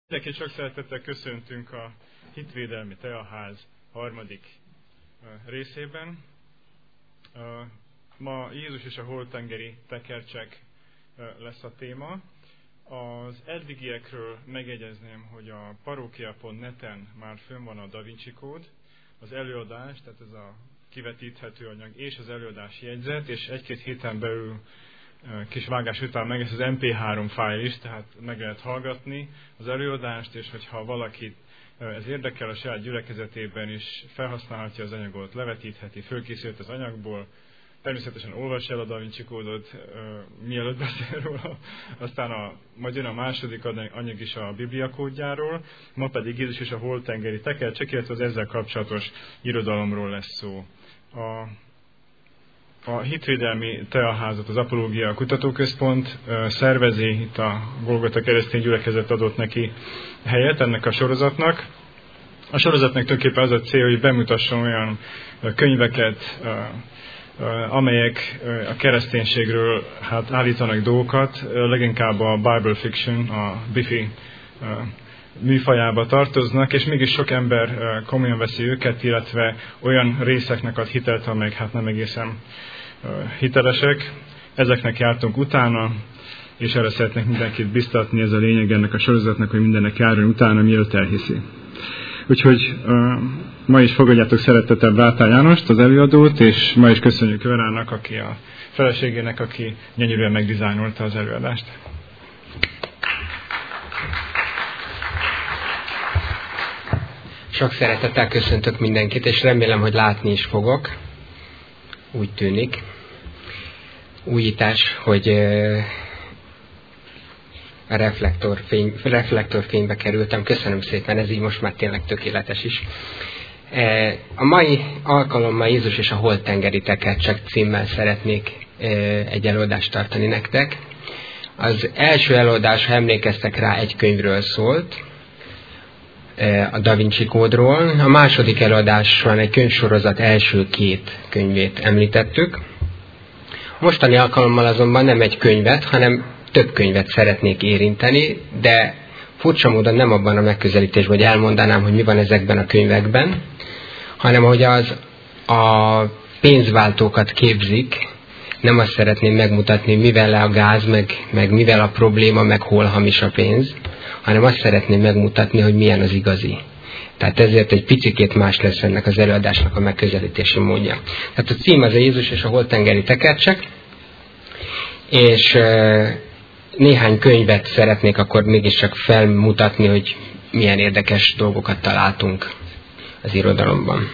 Mindenkit sok szeretettel köszöntünk a Hitvédelmi Teaház harmadik részében. Ma Jézus és a holttengeri tekercsek lesz a téma. Az eddigiekről megjegyezném, hogy a parókia.net-en már fönn van a Da Vinci kód, az előadás, tehát ez a kivetíthető anyag és az előadás jegyzet, és egy-két héten belül kis vágás után meg ez az MP3 fájl is, tehát meg lehet hallgatni az előadást, és hogyha valakit ez érdekel a saját gyülekezetében is, felhasználhatja az anyagot, levetítheti, fölkészült az anyagból, természetesen olvassa el a Da Vinci kódot, mielőtt beszél róla, aztán majd jön a második anyag is a Biblia kódjáról, ma pedig Jézus és a holttengeri tekercsek, illetve az ezzel kapcsolatos irodalomról lesz szó. A Hitvédelmi Teaházat az Apológia Kutatóközpont szervezi, itt a Golgota Keresztény Gyülekezet adott neki helyet ennek a sorozatnak. A sorozatnak tulajdonképpen az a cél, hogy bemutasson olyan könyveket, amelyek a kereszténységről állítanak dolgokat, leginkább a Bible Fiction, a Biffy műfajába tartoznak, és mégis sok ember komolyan veszi őket, illetve olyan részeknek ad hitelt, amelyek nem egészen hitelesek. Ezeknek jártunk utána, és erre szeretnék mindenkit biztatni, ez a lényeg ennek a sorozatnak, hogy mindennek járjon utána, mielőtt elhiszi. Úgyhogy ma is fogadjátok szeretettel Bátár Jánost, az előadót, és ma is köszönjük Verának, aki a feleségének, aki gyönyörűen megdizájnolta az előadást. Sok szeretettel köszöntök mindenkit, és remélem, hogy látni is fogok. Úgy tűnik. Újítás, hogy a reflektorfénybe kerültem. Köszönöm szépen, ez így most már tényleg tökéletes is. A mai alkalommal Jézus és a holttengeri tekercsek címmel szeretnék egy előadást tartani nektek. Az első előadás, ha emlékeztek rá, egy könyvről szólt, a Da Vinci kódról. A második előadáson egy könyvsorozat első két könyvét említettük. Mostani alkalommal azonban nem egy könyvet, hanem több könyvet szeretnék érinteni, de furcsa módon nem abban a megközelítésben, hogy elmondanám, hogy mi van ezekben a könyvekben, hanem hogy a pénzváltókat képzik, nem azt szeretném megmutatni, mivel a gáz, meg mivel a probléma, meg hol hamis a pénz, hanem azt szeretném megmutatni, hogy milyen az igazi. Tehát ezért egy picikét más lesz ennek az előadásnak a megközelítési módja. Tehát a cím az a Jézus és a holttengeri tekercsek, és néhány könyvet szeretnék akkor mégiscsak felmutatni, hogy milyen érdekes dolgokat találtunk az irodalomban.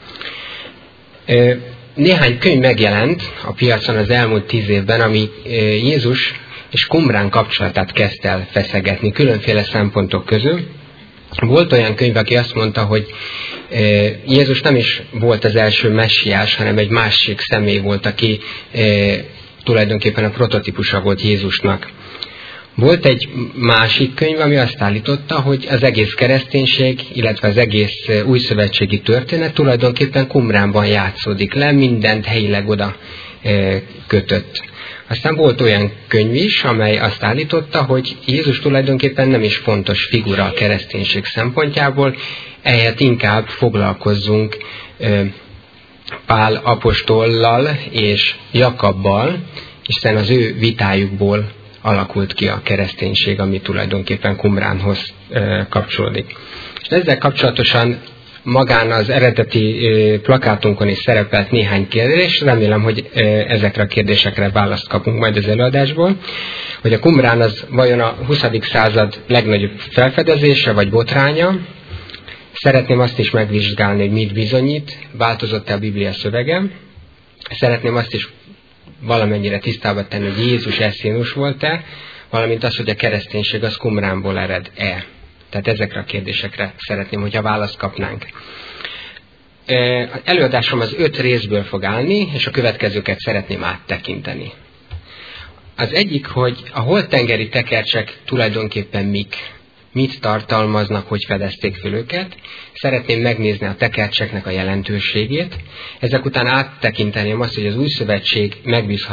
Néhány könyv megjelent a piacon az elmúlt 10 évben, ami Jézus és Qumrán kapcsolatát kezdte el feszegetni különféle szempontok közül. Volt olyan könyv, aki azt mondta, hogy Jézus nem is volt az első messiás, hanem egy másik személy volt, aki tulajdonképpen a prototípusa volt Jézusnak. Volt egy másik könyv, ami azt állította, hogy az egész kereszténység, illetve az egész újszövetségi történet tulajdonképpen Qumránban játszódik le, mindent helyileg oda kötött. Aztán volt olyan könyv is, amely azt állította, hogy Jézus tulajdonképpen nem is fontos figura a kereszténység szempontjából, ehelyett inkább foglalkozzunk Pál apostollal és Jakabbal, hiszen az ő vitájukból alakult ki a kereszténység, ami tulajdonképpen Qumránhoz kapcsolódik. És ezzel kapcsolatosan magán az eredeti plakátunkon is szerepelt néhány kérdés, remélem, hogy ezekre a kérdésekre választ kapunk majd az előadásból, hogy a Qumrán az vajon a 20. század legnagyobb felfedezése vagy botránya. Szeretném azt is megvizsgálni, hogy mit bizonyít, változott-e a Biblia szövege. Szeretném azt is valamennyire tisztába tenni, hogy Jézus esszénus volt-e, valamint az, hogy a kereszténység az Qumránból ered-e. Tehát ezekre a kérdésekre szeretném, hogyha választ kapnánk. Előadásom az 5 részből fog állni, és a következőket szeretném áttekinteni. Az egyik, hogy a holttengeri tekercsek tulajdonképpen mit tartalmaznak, hogy fedezték föl őket. Szeretném megnézni a tekercseknek a jelentőségét. Ezek után áttekinteném azt, hogy az új szövetség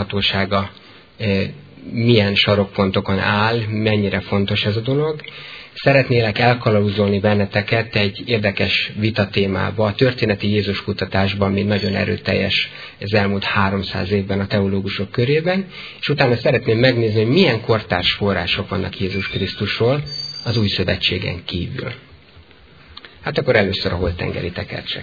megbízhatósága milyen sarokpontokon áll, mennyire fontos ez a dolog. szeretnélek elkalauzolni benneteket egy érdekes vitatémába, a történeti Jézus kutatásban, ami nagyon erőteljes az elmúlt 300 évben a teológusok körében, és utána szeretném megnézni, hogy milyen kortárs források vannak Jézus Krisztusról az Új Szövetségen kívül. Hát akkor először a holttengeri tekercsek.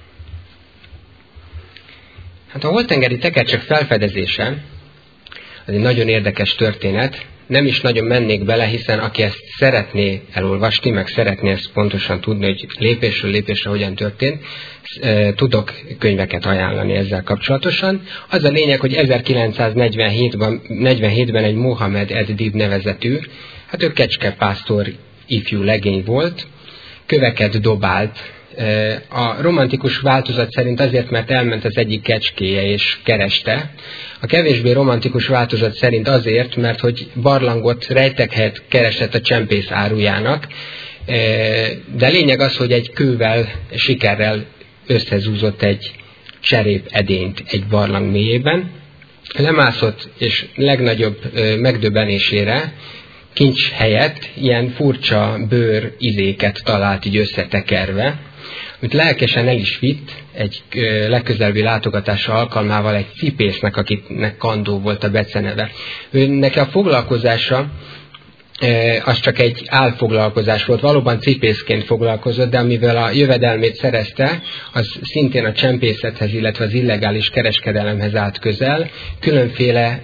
Hát a holttengeri tekercsek felfedezése az egy nagyon érdekes történet. Nem is nagyon mennék bele, hiszen aki ezt szeretné elolvasni, meg szeretné ezt pontosan tudni, hogy lépésről lépésre hogyan történt, tudok könyveket ajánlani ezzel kapcsolatosan. Az a lényeg, hogy 1947-ben egy Mohamed Ed-Dib nevezetű, hát ő kecskepásztor ifjú legény volt, köveket dobált. A romantikus változat szerint azért, mert elment az egyik kecskéje és kereste. A kevésbé romantikus változat szerint azért, mert hogy barlangot, rejtekhelyet keresett a csempész árujának, de lényeg az, hogy egy kővel, sikerrel összezúzott egy cserép edényt egy barlang mélyében, lemászott, és legnagyobb megdöbbenésére kincs helyett ilyen furcsa bőr izéket talált így összetekerve, amit lelkesen el is vitt egy legközelebbi látogatása alkalmával egy cipésznek, akinek Kandó volt a beceneve. Neki a foglalkozása az csak egy álfoglalkozás volt, valóban cipészként foglalkozott, de amivel a jövedelmét szerezte, az szintén a csempészethez, illetve az illegális kereskedelemhez állt közel. Különféle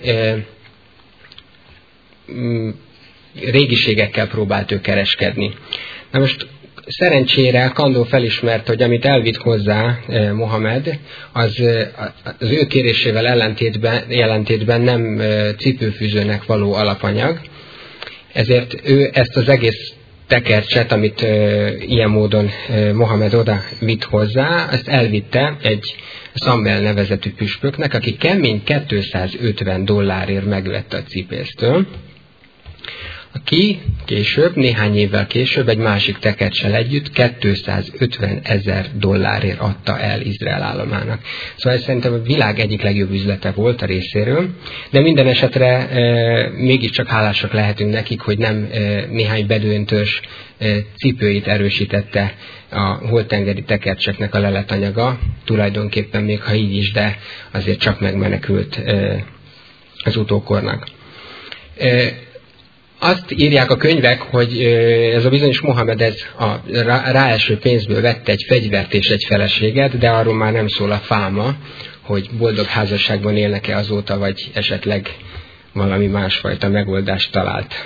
régiségekkel próbált ő kereskedni. Na most szerencsére Kandó felismerte, hogy amit elvitt hozzá Mohamed, az ő kérésével ellentétben nem cipőfűzőnek való alapanyag, ezért ő ezt az egész tekercset, amit ilyen módon Mohamed oda vitt hozzá, ezt elvitte egy Samuel nevezetű püspöknek, aki kemény $250 megvette a cipésztől, aki később, néhány évvel később egy másik tekercssel együtt $250,000 adta el Izrael államának. Szóval ez szerintem a világ egyik legjobb üzlete volt a részéről, de minden esetre mégiscsak hálásak lehetünk nekik, hogy nem néhány bedőntös cipőit erősítette a holttengeri tekercseknek a leletanyaga, tulajdonképpen még ha így is, de azért csak megmenekült az utókornak. Azt írják a könyvek, hogy ez a bizonyos Mohamed ez a ráeső pénzből vette egy fegyvert és egy feleséget, de arról már nem szól a fáma, hogy boldog házasságban élnek-e azóta, vagy esetleg valami másfajta megoldást talált.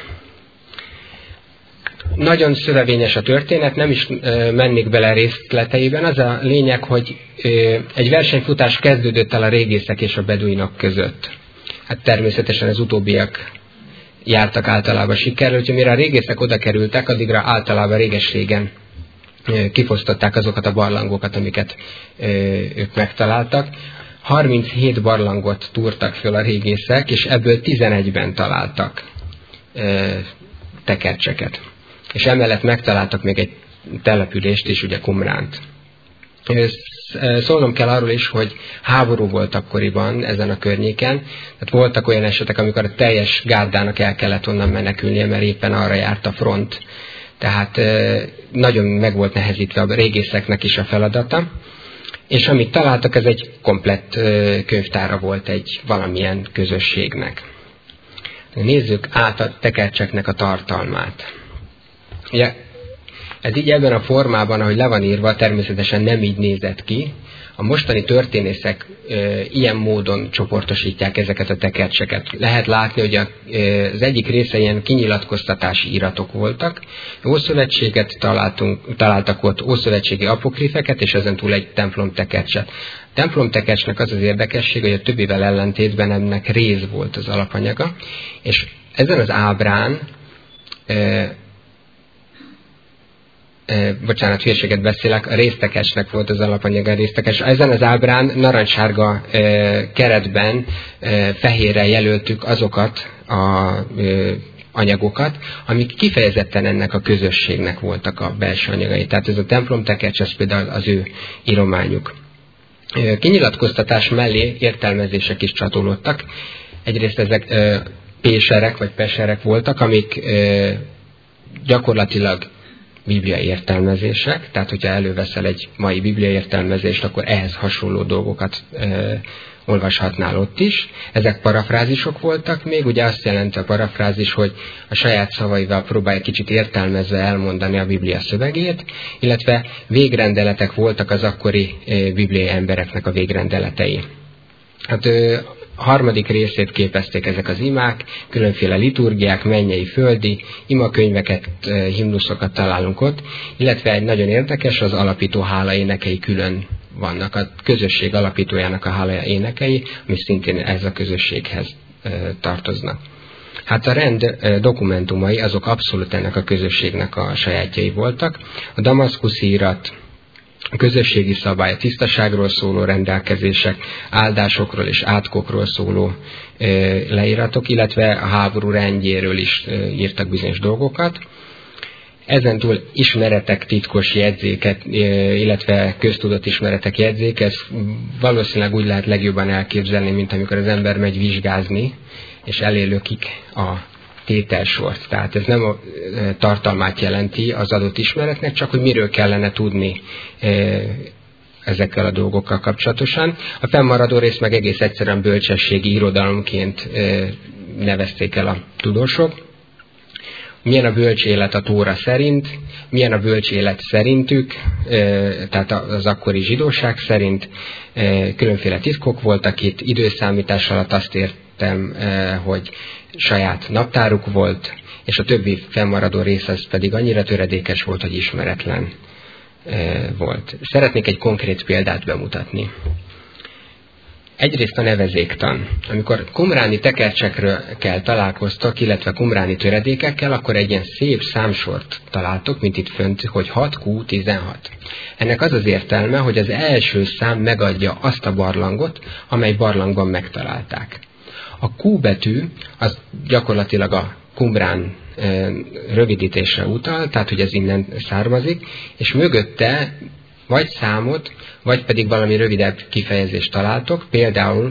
Nagyon szövevényes a történet, nem is mennék bele részleteiben. Az a lényeg, hogy egy versenyfutás kezdődött el a régészek és a beduinok között. Hát természetesen az utóbbiak jártak általában sikerrel, úgyhogy mire a régészek oda kerültek, addigra általában réges-régen kifosztották azokat a barlangokat, amiket ők megtaláltak. 37 barlangot túrtak föl a régészek, és ebből 11-ben találtak tekercseket. És emellett megtaláltak még egy települést is, ugye Qumránt. Szólnom kell arról is, hogy háború volt akkoriban ezen a környéken, tehát voltak olyan esetek, amikor a teljes gárdának el kellett onnan menekülnie, mert éppen arra járt a front. Tehát nagyon meg volt nehezítve a régészeknek is a feladata. És amit találtak, ez egy komplett könyvtára volt egy valamilyen közösségnek. Nézzük át a tekercseknek a tartalmát. Ugye, ez így ebben a formában, ahogy le van írva, természetesen nem így nézett ki. A mostani történészek ilyen módon csoportosítják ezeket a tekercseket. Lehet látni, hogy az egyik része ilyen kinyilatkoztatási iratok voltak. Ószövetséget találtak ott, ószövetségi apokrifeket, és ezentúl egy templomtekercset. A templomtekercsnek az az érdekesség, hogy a többivel ellentétben ennek réz volt az alapanyaga, és ezen az ábrán bocsánat, hülyeséget beszélek, a résztekecsnek volt az alapanyaga, a résztekecs. Ezen az ábrán narancssárga keretben fehérre jelöltük azokat a anyagokat, amik kifejezetten ennek a közösségnek voltak a belső anyagai. Tehát ez a templomtekercs, ez például az ő írományuk. Kinyilatkoztatás mellé értelmezések is csatolódtak. Egyrészt ezek péserek vagy peserek voltak, amik gyakorlatilag biblia értelmezések, tehát hogyha előveszel egy mai biblia értelmezést, akkor ehhez hasonló dolgokat olvashatnál ott is. Ezek parafrázisok voltak még, ugye azt jelenti a parafrázis, hogy a saját szavaival próbálja kicsit értelmezve elmondani a Biblia szövegét, illetve végrendeletek voltak az akkori bibliai embereknek a végrendeletei. Hát harmadik részét képezték ezek az imák, különféle liturgiák, mennyei, földi, imakönyveket, himnuszokat találunk ott, illetve egy nagyon érdekes, az alapító hála énekei külön vannak, a közösség alapítójának a hála énekei, ami szintén ez a közösséghez tartoznak. Hát a rend dokumentumai azok abszolút ennek a közösségnek a sajátjai voltak. A damaszkuszi irat, a közösségi szabály, a tisztaságról szóló rendelkezések, áldásokról és átkokról szóló leíratok, illetve a háború rendjéről is írtak bizonyos dolgokat. Ezentúl ismeretek, titkos jegyzéket, illetve köztudott ismeretek jegyzék, ez valószínűleg úgy lehet legjobban elképzelni, mint amikor az ember megy vizsgázni, és elélökik a tételsort. Tehát ez nem a tartalmát jelenti az adott ismeretnek, csak hogy miről kellene tudni ezekkel a dolgokkal kapcsolatosan. A fennmaradó rész meg egész egyszerűen bölcsességi irodalomként nevezték el a tudósok. Milyen a bölcs élet a Tóra szerint, milyen a bölcs élet szerintük, tehát az akkori zsidóság szerint. Különféle titkok voltak itt, időszámítás alatt azt értem, hogy saját naptáruk volt, és a többi fennmaradó rész az pedig annyira töredékes volt, hogy ismeretlen volt. Szeretnék egy konkrét példát bemutatni. Egyrészt a nevezéktan. Amikor qumráni tekercsekkel találkoztak, illetve qumráni töredékekkel, akkor egy ilyen szép számsort találtok, mint itt fönt, hogy 6Q16. Ennek az az értelme, hogy az első szám megadja azt a barlangot, amely barlangban megtalálták. A Q betű az gyakorlatilag a qumrán rövidítésre utal, tehát hogy ez innen származik, és mögötte vagy számot, vagy pedig valami rövidebb kifejezést találtok, például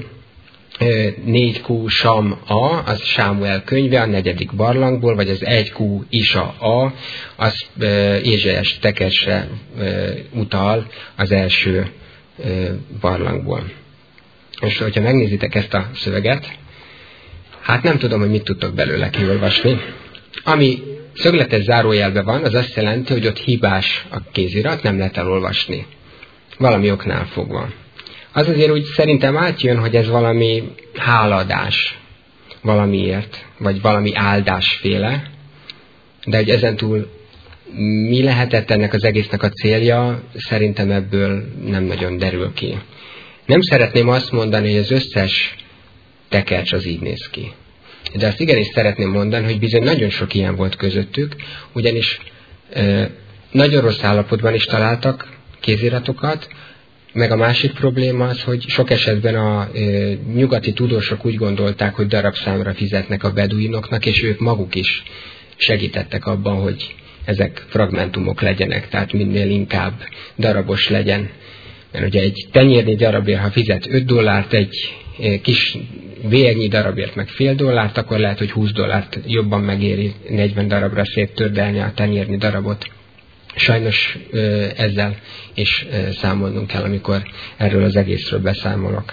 4Q Sam A, az Sámuel könyve, a 4. barlangból, vagy az 1Q Isa A, az Ézsaiás tekercsre utal az első barlangból. És hogyha megnézitek ezt a szöveget, hát nem tudom, hogy mit tudtok belőle kiolvasni. Ami szögletes zárójelben van, az azt jelenti, hogy ott hibás a kézirat, nem lehet elolvasni. Valami oknál fogva. Az azért úgy szerintem átjön, hogy ez valami hálaadás valamiért, vagy valami áldásféle, de hogy ezentúl mi lehetett ennek az egésznek a célja, szerintem ebből nem nagyon derül ki. Nem szeretném azt mondani, hogy az összes tekercs az így néz ki. De azt igenis szeretném mondani, hogy bizony nagyon sok ilyen volt közöttük, ugyanis nagyon rossz állapotban is találtak kéziratokat, meg a másik probléma az, hogy sok esetben a nyugati tudósok úgy gondolták, hogy darabszámra fizetnek a beduinoknak, és ők maguk is segítettek abban, hogy ezek fragmentumok legyenek, tehát minél inkább darabos legyen. Mert ugye egy tenyérnyi darabért, ha fizet $5, egy kis vérnyi darabért meg $0,5, akkor lehet, hogy $20 jobban megéri 40 darabra széttördelni a tenyérnyi darabot. Sajnos ezzel is számolnunk kell, amikor erről az egészről beszámolok.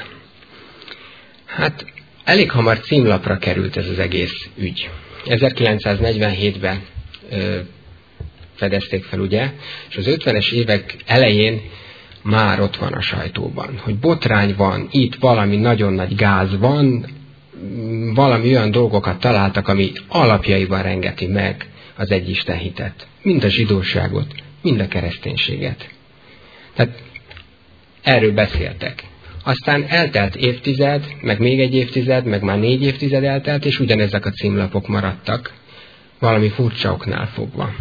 Hát elég hamar címlapra került ez az egész ügy. 1947-ben fedezték fel, ugye, és az 50-es évek elején már ott van a sajtóban, hogy botrány van, itt valami nagyon nagy gáz van, valami olyan dolgokat találtak, ami alapjaiban rengeti meg az egyisten hitet. Mind a zsidóságot, mind a kereszténységet. Tehát erről beszéltek. Aztán eltelt évtized, meg még egy évtized, meg már 4 évtized eltelt, és ugyanezek a címlapok maradtak, valami furcsa oknál fogva.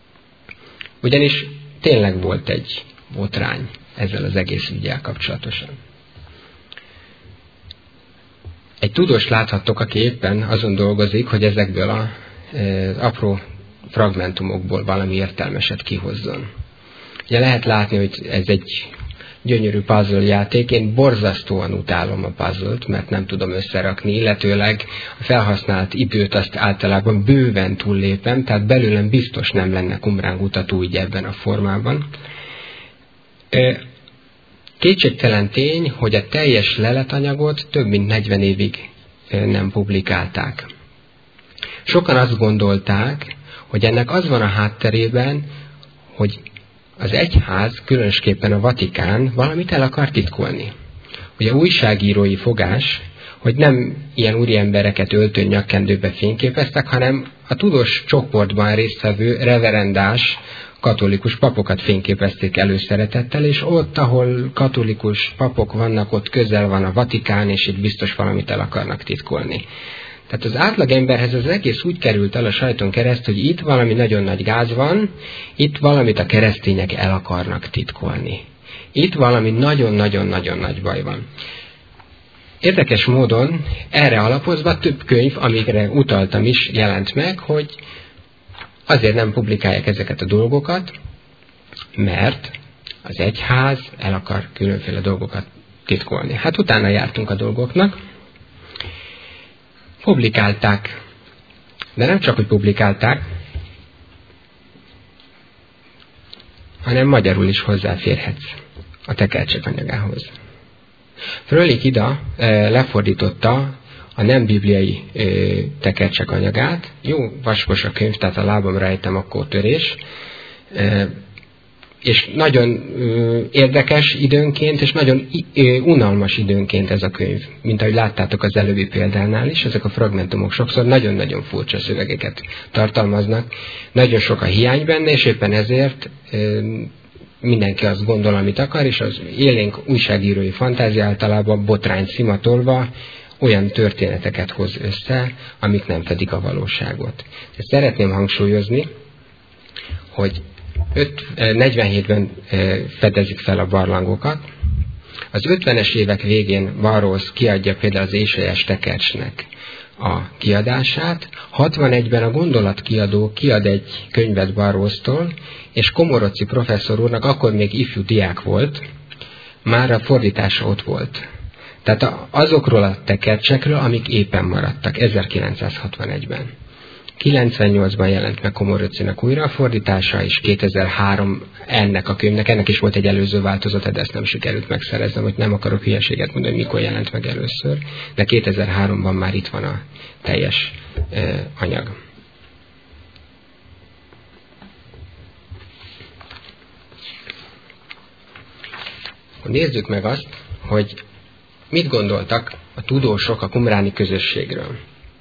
Ugyanis tényleg volt egy botrány ezzel az egész üggyel kapcsolatosan. Egy tudós láthattok, aki éppen azon dolgozik, hogy ezekből az apró fragmentumokból valami értelmeset kihozzon. Ugye lehet látni, hogy ez egy gyönyörű puzzle játék. Én borzasztóan utálom a puzzle-t, mert nem tudom összerakni, illetőleg a felhasznált időt azt általában bőven túllépem, tehát belőlem biztos nem lenne Qumran kutató így ebben a formában. Kétségtelen tény, hogy a teljes leletanyagot több mint 40 évig nem publikálták. Sokan azt gondolták, hogy ennek az van a hátterében, hogy az egyház, különösképpen a Vatikán valamit el akar titkolni. Ugye újságírói fogás, hogy nem ilyen úriembereket öltőn nyakkendőbe fényképeztek, hanem a tudós csoportban résztvevő reverendás katolikus papokat fényképezték előszeretettel, és ott, ahol katolikus papok vannak, ott közel van a Vatikán, és itt biztos valamit el akarnak titkolni. Tehát az átlagemberhez az egész úgy került el a sajton keresztül, hogy itt valami nagyon nagy gáz van, itt valamit a keresztények el akarnak titkolni. Itt valami nagyon-nagyon-nagyon nagy baj van. Érdekes módon erre alapozva több könyv, amikre utaltam is, jelent meg, hogy azért nem publikálják ezeket a dolgokat, mert az egyház el akar különféle dolgokat titkolni. Hát utána jártunk a dolgoknak, publikálták, de nem csak, hogy publikálták, hanem magyarul is hozzáférhetsz a tekercsek anyagához. Fröhlich Ida lefordította a nem bibliai tekercsek anyagát. Jó vaskos a könyv, tehát a lábamra ejtem, akkor törés. És nagyon érdekes időnként, és nagyon unalmas időnként ez a könyv. Mint ahogy láttátok az előbbi példánál is, ezek a fragmentumok sokszor nagyon-nagyon furcsa szövegeket tartalmaznak. Nagyon sok a hiány benne, és éppen ezért mindenki azt gondol, amit akar, és az élénk újságírói fantázia általában botrányt szimatolva olyan történeteket hoz össze, amik nem fedik a valóságot. Ezt szeretném hangsúlyozni, hogy 47-ben fedezik fel a barlangokat. Az 50-es évek végén Barrows kiadja például az Ésajas tekercsnek a kiadását. 61-ben a gondolatkiadó kiad egy könyvet Barrowstól, és Komoroczi professzor úrnak, akkor még ifjú diák volt, már a fordítása ott volt. Tehát azokról a tekercsekről, amik éppen maradtak 1961-ben. 98-ban jelent meg Komorocinak újrafordítása, és 2003 ennek a könyvnek, ennek is volt egy előző változata, de ezt nem sikerült megszereznem, hogy nem akarok hülyeséget mondani, hogy mikor jelent meg először, de 2003-ban már itt van a teljes anyag. Nézzük meg azt, hogy mit gondoltak a tudósok a qumráni közösségről.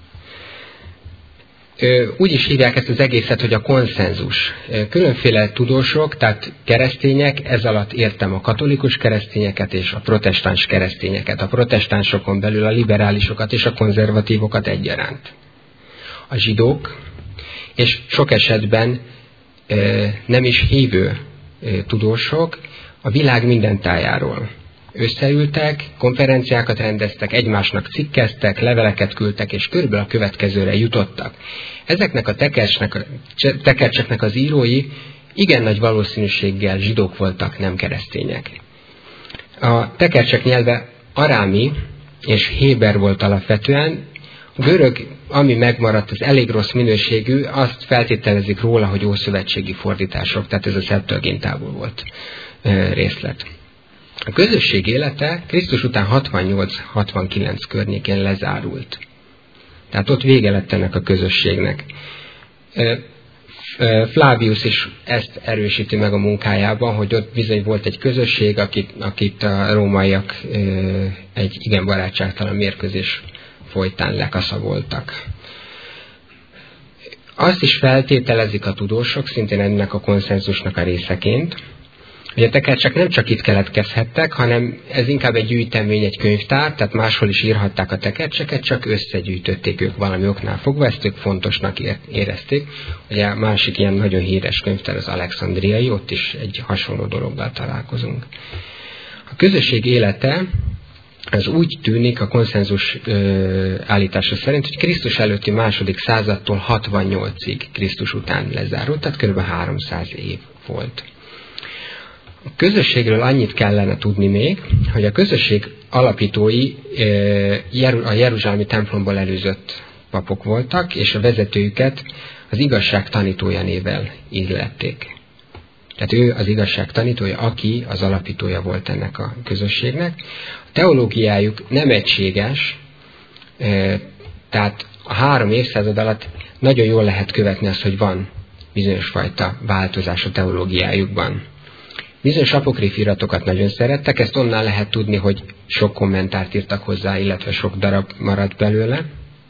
Úgy is hívják ezt az egészet, hogy a konszenzus. Különféle tudósok, tehát keresztények, ez alatt értem a katolikus keresztényeket és a protestáns keresztényeket. A protestánsokon belül a liberálisokat és a konzervatívokat egyaránt. A zsidók, és sok esetben nem is hívő tudósok a világ minden tájáról összeültek, konferenciákat rendeztek, egymásnak cikkeztek, leveleket küldtek, és körülbelül a következőre jutottak. Ezeknek a tekercseknek az írói igen nagy valószínűséggel zsidók voltak, nem keresztények. A tekercsek nyelve arámi és héber volt alapvetően. A görög, ami megmaradt, az elég rossz minőségű, azt feltételezik róla, hogy ószövetségi fordítások, tehát ez a Septuagintából volt részlet. A közösség élete Krisztus után 68-69 környékén lezárult. Tehát ott vége lett ennek a közösségnek. Flavius is ezt erősíti meg a munkájában, hogy ott bizony volt egy közösség, akit a rómaiak egy igen barátságtalan mérkőzés folytán lekaszaboltak. Azt is feltételezik a tudósok, szintén ennek a konszenzusnak a részeként, hogy a tekercsek nem csak itt keletkezhettek, hanem ez inkább egy gyűjtemény, egy könyvtár, tehát máshol is írhatták a tekercseket, csak összegyűjtötték ők valami oknál fogva, ezt ők fontosnak érezték. Ugye a másik ilyen nagyon híres könyvtár az alexandriai, ott is egy hasonló dologgal találkozunk. A közösség élete az úgy tűnik a konszenzus állítása szerint, hogy Krisztus előtti második századtól 68-ig Krisztus után lezárult, tehát kb. 300 év volt. A közösségről annyit kellene tudni még, hogy a közösség alapítói a jeruzsálemi templomból előzött papok voltak, és a vezetőjüket az igazság tanítója névvel illették. Tehát ő az igazság tanítója, aki az alapítója volt ennek a közösségnek. A teológiájuk nem egységes, tehát a 3 évszázad alatt nagyon jól lehet követni azt, hogy van bizonyos fajta változás a teológiájukban. Bizonyos apokrif iratokat nagyon szerettek, ezt onnan lehet tudni, hogy sok kommentárt írtak hozzá, illetve sok darab maradt belőle.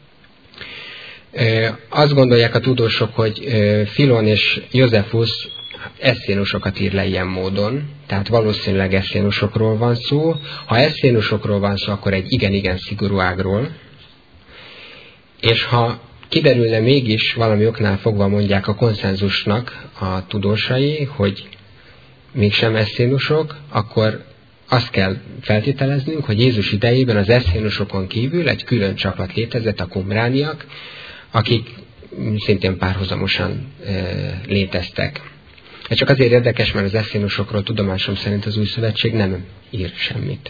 Azt gondolják a tudósok, hogy Filon és Józsefus esszénusokat ír le ilyen módon, tehát valószínűleg esszénusokról van szó. Ha esszénusokról van szó, akkor egy igen-igen szigorú ágról, és ha kiderülne mégis, valami oknál fogva mondják a konszenzusnak a tudósai, hogy mégsem esszénusok, akkor azt kell feltételeznünk, hogy Jézus idejében az esszénusokon kívül egy külön csapat létezett, a qumrániak, akik szintén párhuzamosan léteztek. Ez csak azért érdekes, mert az esszénusokról tudomásom szerint az Új Szövetség nem ír semmit.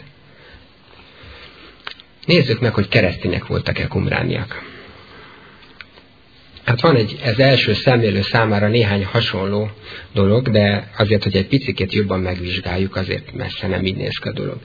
Nézzük meg, hogy keresztények voltak-e qumrániak. Hát van ez első szemlélő számára néhány hasonló dolog, de azért, hogy egy picikét jobban megvizsgáljuk, azért messze nem így néz ki a dolog.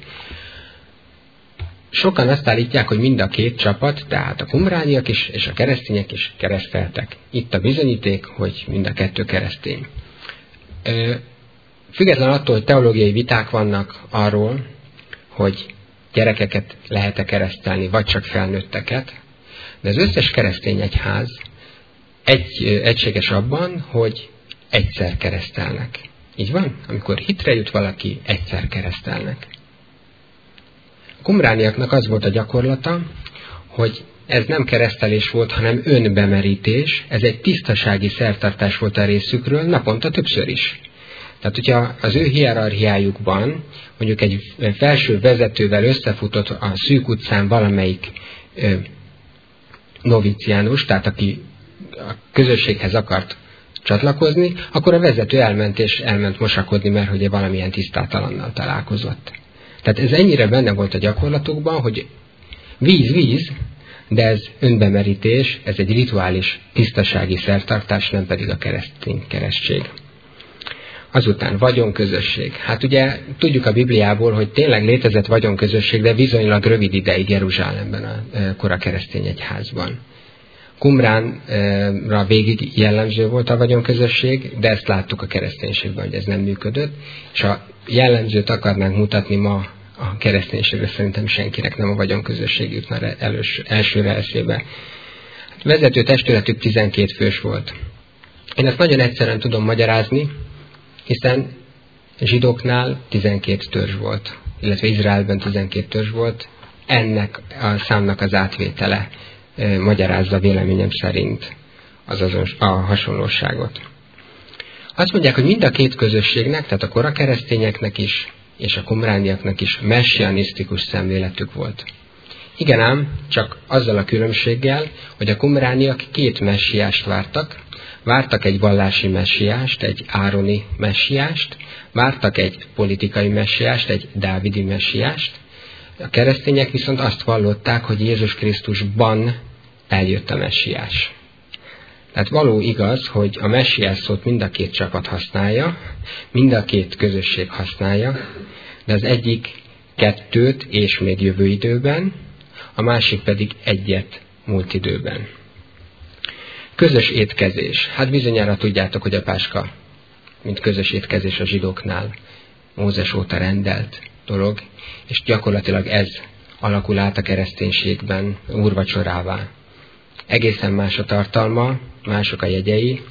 Sokan azt állítják, hogy mind a 2 csapat, tehát a qumrániak is és a keresztények is kereszteltek. Itt a bizonyíték, hogy mind a 2 keresztény. Független attól, hogy teológiai viták vannak arról, hogy gyerekeket lehet-e keresztelni, vagy csak felnőtteket, de az összes keresztény egyház egységes abban, hogy egyszer keresztelnek. Így van? Amikor hitre jut valaki, egyszer keresztelnek. A qumrániaknak az volt a gyakorlata, hogy ez nem keresztelés volt, hanem önbemerítés, ez egy tisztasági szertartás volt a részükről, naponta többször is. Tehát, hogyha az ő hierarchiájukban mondjuk egy felső vezetővel összefutott a szűk utcán valamelyik noviciánus, tehát aki a közösséghez akart csatlakozni, akkor a vezető elment mosakodni, mert hogy valamilyen tisztátalannal találkozott. Tehát ez ennyire benne volt a gyakorlatukban, hogy víz, de ez önbemerítés, ez egy rituális tisztasági szertartás, nem pedig a keresztény keresztség. Azután vagyonközösség. Hát ugye tudjuk a Bibliából, hogy tényleg létezett vagyonközösség, de viszonylag rövid ideig Jeruzsálemben a kora keresztény egyházban. Qumránra végig jellemző volt a vagyonközösség, de ezt láttuk a kereszténységben, hogy ez nem működött, és ha jellemzőt akarnánk mutatni ma a kereszténységre, szerintem senkinek nem a vagyonközösség jutna elsőre eszébe. Vezető testületük 12 fős volt. Én ezt nagyon egyszerűen tudom magyarázni, hiszen zsidóknál 12 törzs volt, illetve Izraelben 12 törzs volt, ennek a számnak az átvétele magyarázza véleményem szerint a hasonlóságot. Azt mondják, hogy mind a 2 közösségnek, tehát a kora keresztényeknek is, és a qumrániaknak is messianisztikus szemléletük volt. Igen ám, csak azzal a különbséggel, hogy a qumrániak 2 messiást vártak. Vártak egy vallási messiást, egy ároni messiást, vártak egy politikai messiást, egy dávidi messiást. A keresztények viszont azt vallották, hogy Jézus Krisztusban eljött a messiás. Tehát való igaz, hogy a messiás szót mind a 2 csapat használja, mind a 2 közösség használja, de az egyik 2 és még jövő időben, a másik pedig 1 múlt időben. Közös étkezés. Hát bizonyára tudjátok, hogy a páska, mint közös étkezés a zsidóknál Mózes óta rendelt dolog, és gyakorlatilag ez alakul át a kereszténységben úrvacsorává. Egészen más a tartalma, mások a jegyei,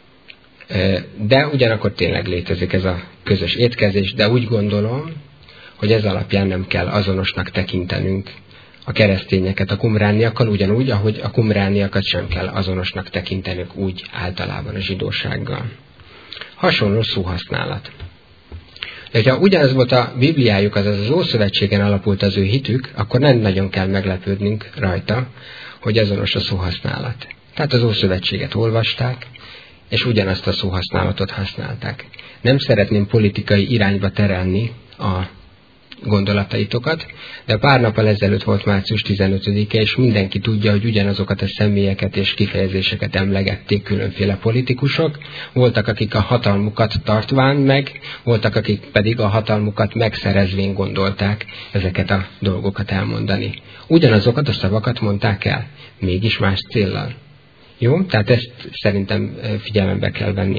de ugyanakkor tényleg létezik ez a közös étkezés, de úgy gondolom, hogy ez alapján nem kell azonosnak tekintenünk a keresztényeket a qumrániakkal, ugyanúgy, ahogy a qumrániakat sem kell azonosnak tekintenünk úgy általában a zsidósággal. Hasonló szóhasználat. De ha ugyanaz volt a Bibliájuk, azaz az Ószövetségen alapult az ő hitük, akkor nem nagyon kell meglepődnünk rajta, hogy azonos a szóhasználat. Tehát az Ószövetséget olvasták, és ugyanazt a szóhasználatot használták. Nem szeretném politikai irányba terelni a gondolataitokat, de pár nappal ezelőtt volt március 15-e, és mindenki tudja, hogy ugyanazokat a személyeket és kifejezéseket emlegették különféle politikusok. Voltak, akik a hatalmukat tartván meg, voltak, akik pedig a hatalmukat megszerezvén gondolták ezeket a dolgokat elmondani. Ugyanazokat a szavakat mondták el, mégis más céllal. Jó? Tehát ezt szerintem figyelembe kell venni.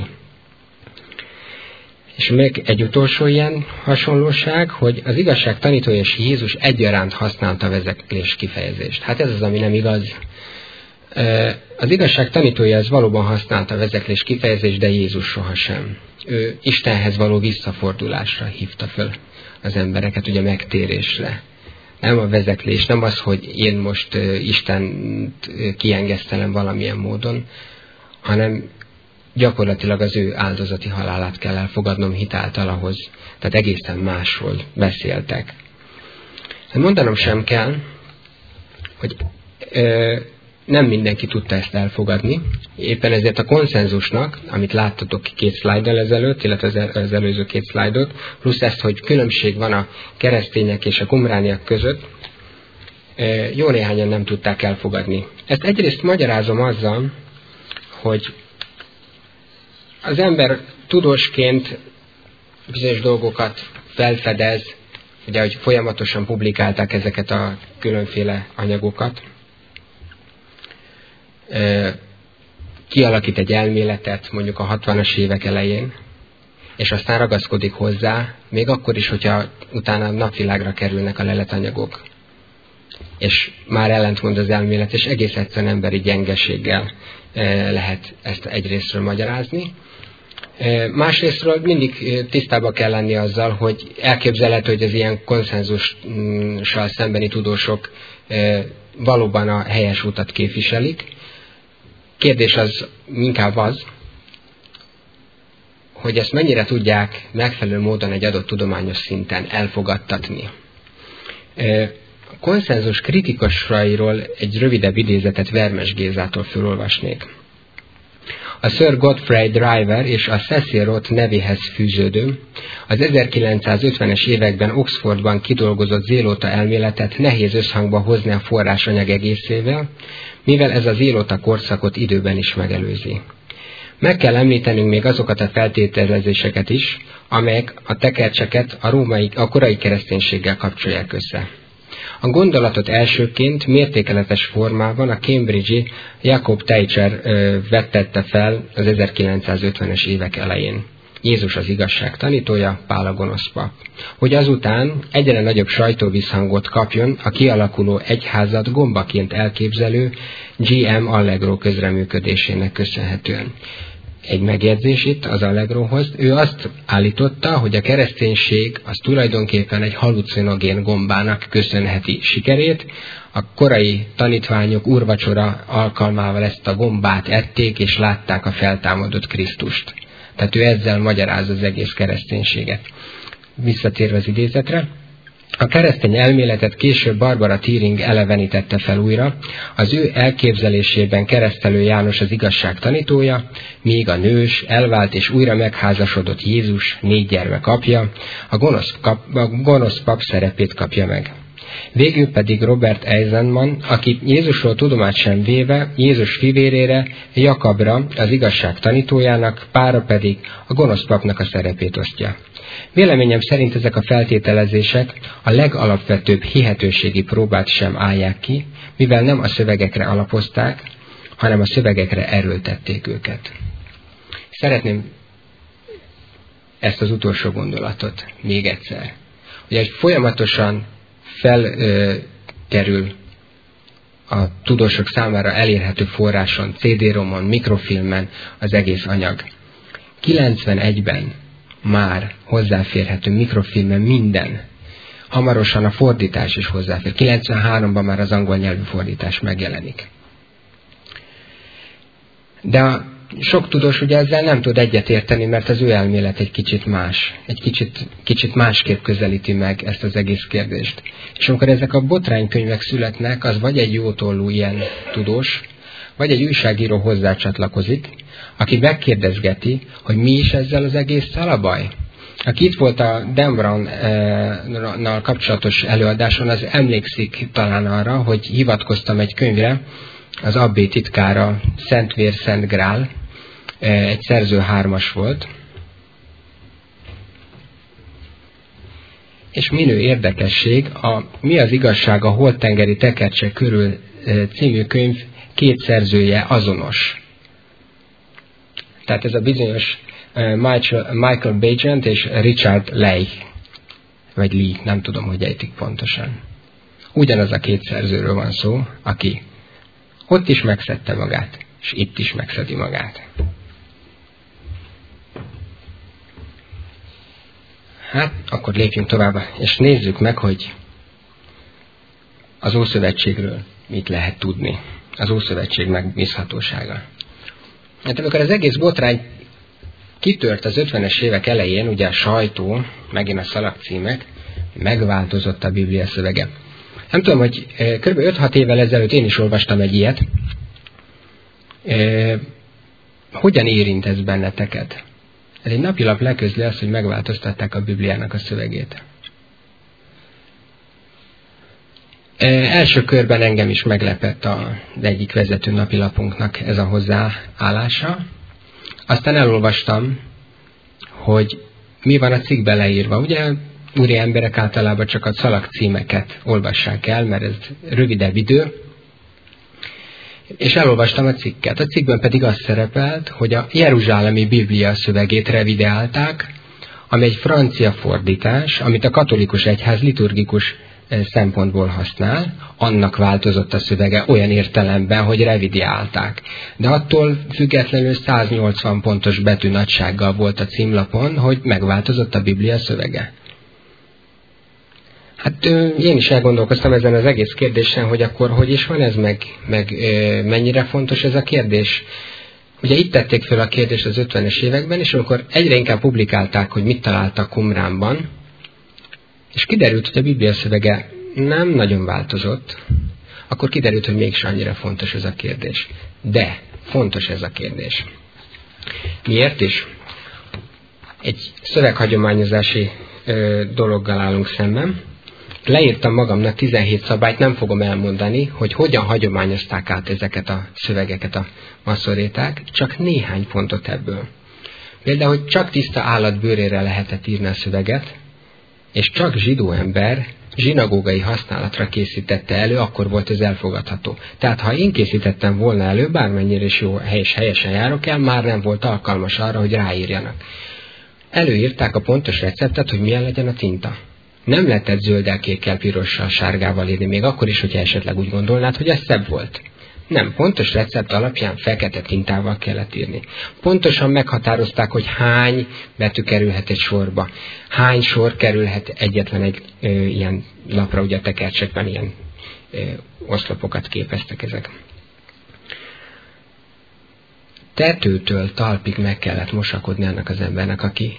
És még egy utolsó ilyen hasonlóság, hogy az igazság tanítója és Jézus egyaránt használta a vezeklés kifejezést. Hát ez az, ami nem igaz. Az igazság tanítója ez valóban használta a vezeklés kifejezést, de Jézus sohasem. Ő Istenhez való visszafordulásra hívta föl az embereket, ugye megtérésre. Nem a vezeklés, nem az, hogy én most Istent kiengesztelem valamilyen módon, hanem gyakorlatilag az ő áldozati halálát kell elfogadnom hitáltal ahhoz. Tehát egészen másról beszéltek. Mondanom sem kell, hogy nem mindenki tudta ezt elfogadni. Éppen ezért a konszenzusnak, amit láttatok két szlájddal ezelőtt, illetve az előző két szlájdot, plusz ezt, hogy különbség van a keresztények és a qumrániak között, jó néhányan nem tudták elfogadni. Ezt egyrészt magyarázom azzal, hogy az ember tudósként bizonyos dolgokat felfedez, ugye, hogy folyamatosan publikálták ezeket a különféle anyagokat, kialakít egy elméletet mondjuk a 60-as évek elején, és aztán ragaszkodik hozzá, még akkor is, hogyha utána napvilágra kerülnek a leletanyagok. És már ellentmond az elmélet, és egész egyszerűen emberi gyengeséggel lehet ezt egyrésztről magyarázni. Másrésztről mindig tisztában kell lenni azzal, hogy elképzelhető, hogy az ilyen konszenzussal szembeni tudósok valóban a helyes utat képviselik. Kérdés az inkább az, hogy ezt mennyire tudják megfelelő módon egy adott tudományos szinten elfogadtatni. A konszenzus kritikusairól egy rövidebb idézetet Vermes Gézától felolvasnék. A Sir Godfrey Driver és a Cecil Roth nevéhez fűződő, az 1950-es években Oxfordban kidolgozott zélóta elméletet nehéz összhangba hozni a forrásanyag egészével, mivel ez a zélóta korszakot időben is megelőzi. Meg kell említenünk még azokat a feltételezéseket is, amelyek a tekercseket a korai kereszténységgel kapcsolják össze. A gondolatot elsőként mértékeletes formában a Cambridge-i Jacob Teicher vettette fel az 1950-es évek elején. Jézus az igazság tanítója, Pál a gonosz pap. Hogy azután egyre nagyobb sajtóvisszhangot kapjon a kialakuló egyházat gombaként elképzelő G.M. Allegro közreműködésének köszönhetően. Egy megjegyzés itt az Allegróhoz. Ő azt állította, hogy a kereszténység az tulajdonképpen egy halucinogén gombának köszönheti sikerét. A korai tanítványok úrvacsora alkalmával ezt a gombát ették, és látták a feltámadott Krisztust. Tehát ő ezzel magyaráz az egész kereszténységet. Visszatérve az idézetre. A keresztény elméletet később Barbara Thiering elevenítette fel újra, az ő elképzelésében Keresztelő János az igazság tanítója, míg a nős, elvált és újra megházasodott Jézus 4 gyermek apja, a gonosz pap szerepét kapja meg. Végül pedig Robert Eisenman, aki Jézusról tudomást sem véve, Jézus fivérére, Jakabra, az igazság tanítójának, Pálra pedig a gonosz papnak a szerepét osztja. Véleményem szerint ezek a feltételezések a legalapvetőbb hihetőségi próbát sem állják ki, mivel nem a szövegekre alapozták, hanem a szövegekre erőltették őket. Szeretném ezt az utolsó gondolatot még egyszer. Ugye folyamatosan felkerül a tudósok számára elérhető forráson, CD-romon, mikrofilmen az egész anyag. 91-ben már hozzáférhető mikrofilmen minden. Hamarosan a fordítás is hozzáfér. 93-ban már az angol nyelvű fordítás megjelenik. De sok tudós ugye ezzel nem tud egyetérteni, mert az ő elmélet egy kicsit más. Egy kicsit másképp közelíti meg ezt az egész kérdést. És amikor ezek a botránykönyvek születnek, az vagy egy jótollú ilyen tudós, vagy egy újságíró hozzácsatlakozik, aki megkérdezgeti, hogy mi is ezzel az egésszel a baj. Aki itt volt a Dan Brown-nal kapcsolatos előadáson, az emlékszik talán arra, hogy hivatkoztam egy könyvre, az abbé titkára, Szent Vér, Szent Grál, egy szerző 3-as volt. És minő érdekesség, a Mi az igazság a holttengeri tekercsek körül című könyv 2 szerzője azonos. Tehát ez a bizonyos Michael Bagent és Richard Leigh, vagy Lee, nem tudom, hogy ejtik pontosan. Ugyanaz a 2 szerzőről van szó, aki ott is megszedte magát, és itt is megszedi magát. Hát, akkor lépjünk tovább, és nézzük meg, hogy az Ószövetségről mit lehet tudni. Az Ószövetség megbízhatósága. Hát amikor az egész botrány kitört az 50-es évek elején, ugye a sajtó, megint a szalagcímek, megváltozott a Biblia szövege. Nem tudom, hogy kb. 5-6 évvel ezelőtt én is olvastam egy ilyet. Hogyan érint ez benneteket? Ez egy napilap leközli azt, hogy megváltoztatták a Bibliának a szövegét. Első körben engem is meglepett az egyik vezető napilapunknak ez a hozzáállása. Aztán elolvastam, hogy mi van a cikkben leírva. Ugye úri emberek általában csak a szalagcímeket olvassák el, mert ez rövidebb idő. És elolvastam a cikket. A cikkben pedig az szerepelt, hogy a jeruzsálemi Biblia szövegét revideálták, ami egy francia fordítás, amit a katolikus egyház liturgikus szempontból használ, annak változott a szövege olyan értelemben, hogy revideálták. De attól függetlenül 180 pontos betűnagysággal volt a címlapon, hogy megváltozott a Biblia szövege. Hát én is elgondolkoztam ezen az egész kérdésen, hogy akkor hogy is van ez, meg mennyire fontos ez a kérdés. Ugye itt tették fel a kérdést az 50-es években, és amikor egyre inkább publikálták, hogy mit találtak Qumránban, és kiderült, hogy a Biblia szövege nem nagyon változott, akkor kiderült, hogy mégis annyira fontos ez a kérdés. De fontos ez a kérdés. Miért is? Egy szöveghagyományozási dologgal állunk szemben. Leírtam magamnak 17 szabályt, nem fogom elmondani, hogy hogyan hagyományozták át ezeket a szövegeket a masszoréták, csak néhány pontot ebből. Például, hogy csak tiszta állat bőrére lehetett írni a szöveget, és csak zsidó ember zsinagógai használatra készítette elő, akkor volt ez elfogadható. Tehát, ha én készítettem volna elő, bármennyire is jó és helyesen járok el, már nem volt alkalmas arra, hogy ráírjanak. Előírták a pontos receptet, hogy milyen legyen a tinta. Nem lehetett zölddel, kékkel, pirossal, sárgával írni, még akkor is, hogyha esetleg úgy gondolnád, hogy ez szebb volt. Nem, pontos recept alapján fekete tintával kellett írni. Pontosan meghatározták, hogy hány betű kerülhet egy sorba. Hány sor kerülhet egyetlen egy ilyen lapra, ugye a tekercsekben ilyen oszlopokat képeztek ezek. Tetőtől talpig meg kellett mosakodni annak az embernek, aki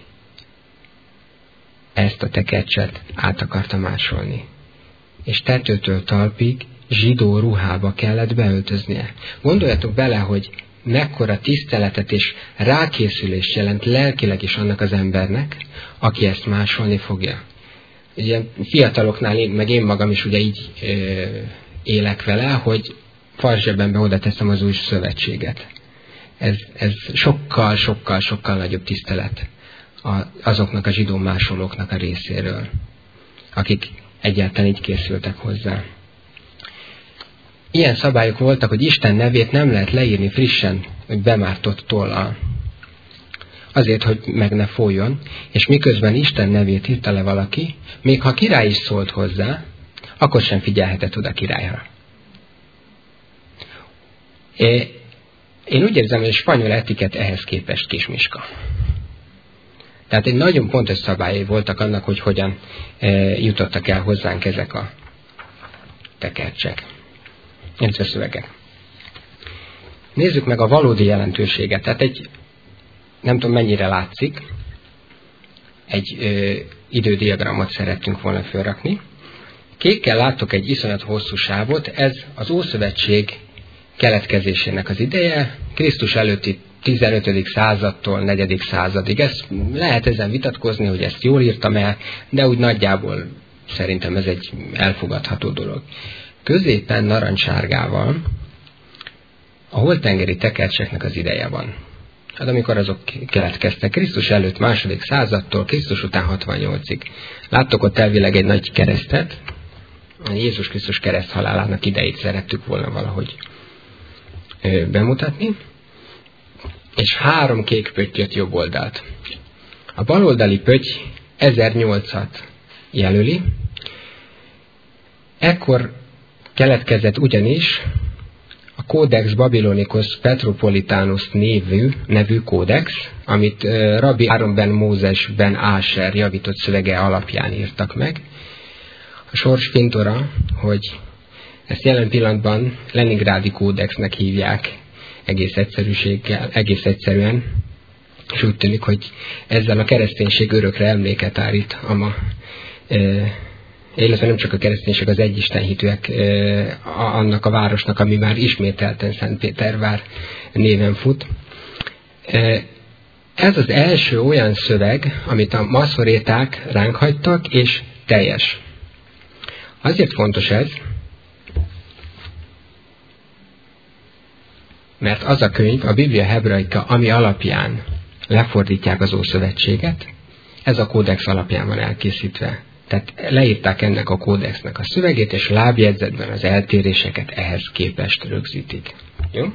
ezt a tekercset át akarta másolni. És tetőtől talpig zsidó ruhába kellett beöltöznie. Gondoljatok bele, hogy mekkora tiszteletet és rákészülést jelent lelkileg is annak az embernek, aki ezt másolni fogja. Ugye fiataloknál, meg én magam is ugye így élek vele, hogy farszsebembe oda teszem az új szövetséget. Ez sokkal nagyobb tisztelet azoknak a zsidó másolóknak a részéről, akik egyáltalán így készültek hozzá. Ilyen szabályok voltak, hogy Isten nevét nem lehet leírni frissen, hogy bemártott tollal. Azért, hogy meg ne folyjon, és miközben Isten nevét írta le valaki, még ha király is szólt hozzá, akkor sem figyelhetett oda királyra. Én úgy érzem, hogy a spanyol etiket ehhez képest kismiska. Tehát egy nagyon pontos szabályai voltak annak, hogy hogyan jutottak el hozzánk ezek a tekercsek, illetve szövegek. Nézzük meg a valódi jelentőséget. Tehát nem tudom mennyire látszik, egy idődiagramot szerettünk volna felrakni. Kékkel láttok egy iszonyat hosszú sávot, ez az Ószövetség keletkezésének az ideje, Krisztus előtti 15. századtól 4. századig. Lehet ezen vitatkozni, hogy ezt jól írtam el, de úgy nagyjából szerintem ez egy elfogadható dolog. Középen narancssárgával a holttengeri tekercseknek az ideje van. Hát amikor azok keletkeztek Krisztus előtt 2. századtól Krisztus után 68-ig. Láttok ott elvileg egy nagy keresztet, Jézus Krisztus kereszthalálának idejét szerettük volna valahogy bemutatni, és 3 kék pötty jött jobb oldalt. A baloldali pötty 1008-at jelöli, ekkor keletkezett ugyanis a Codex Babylonicus Petropolitanus nevű kódex, amit Rabbi Aaron ben Mózes ben Ásher javított szövege alapján írtak meg. A sors fintora, hogy ezt jelen pillanatban Leningrádi kódexnek hívják egész egyszerűen, és úgy tűnik, hogy ezzel a kereszténység örökre emléket állít illetve nem csak a kereszténység, az egyistenhitűek annak a városnak, ami már ismételten Szentpétervár néven fut. Ez az első olyan szöveg, amit a masszoréták ránk hagytak, és teljes. Azért fontos ez, mert az a könyv, a Biblia hebraika, ami alapján lefordítják az Ószövetséget, ez a kódex alapján van elkészítve. Tehát leírták ennek a kódexnek a szövegét, és lábjegyzetben az eltéréseket ehhez képest rögzítik. Jó?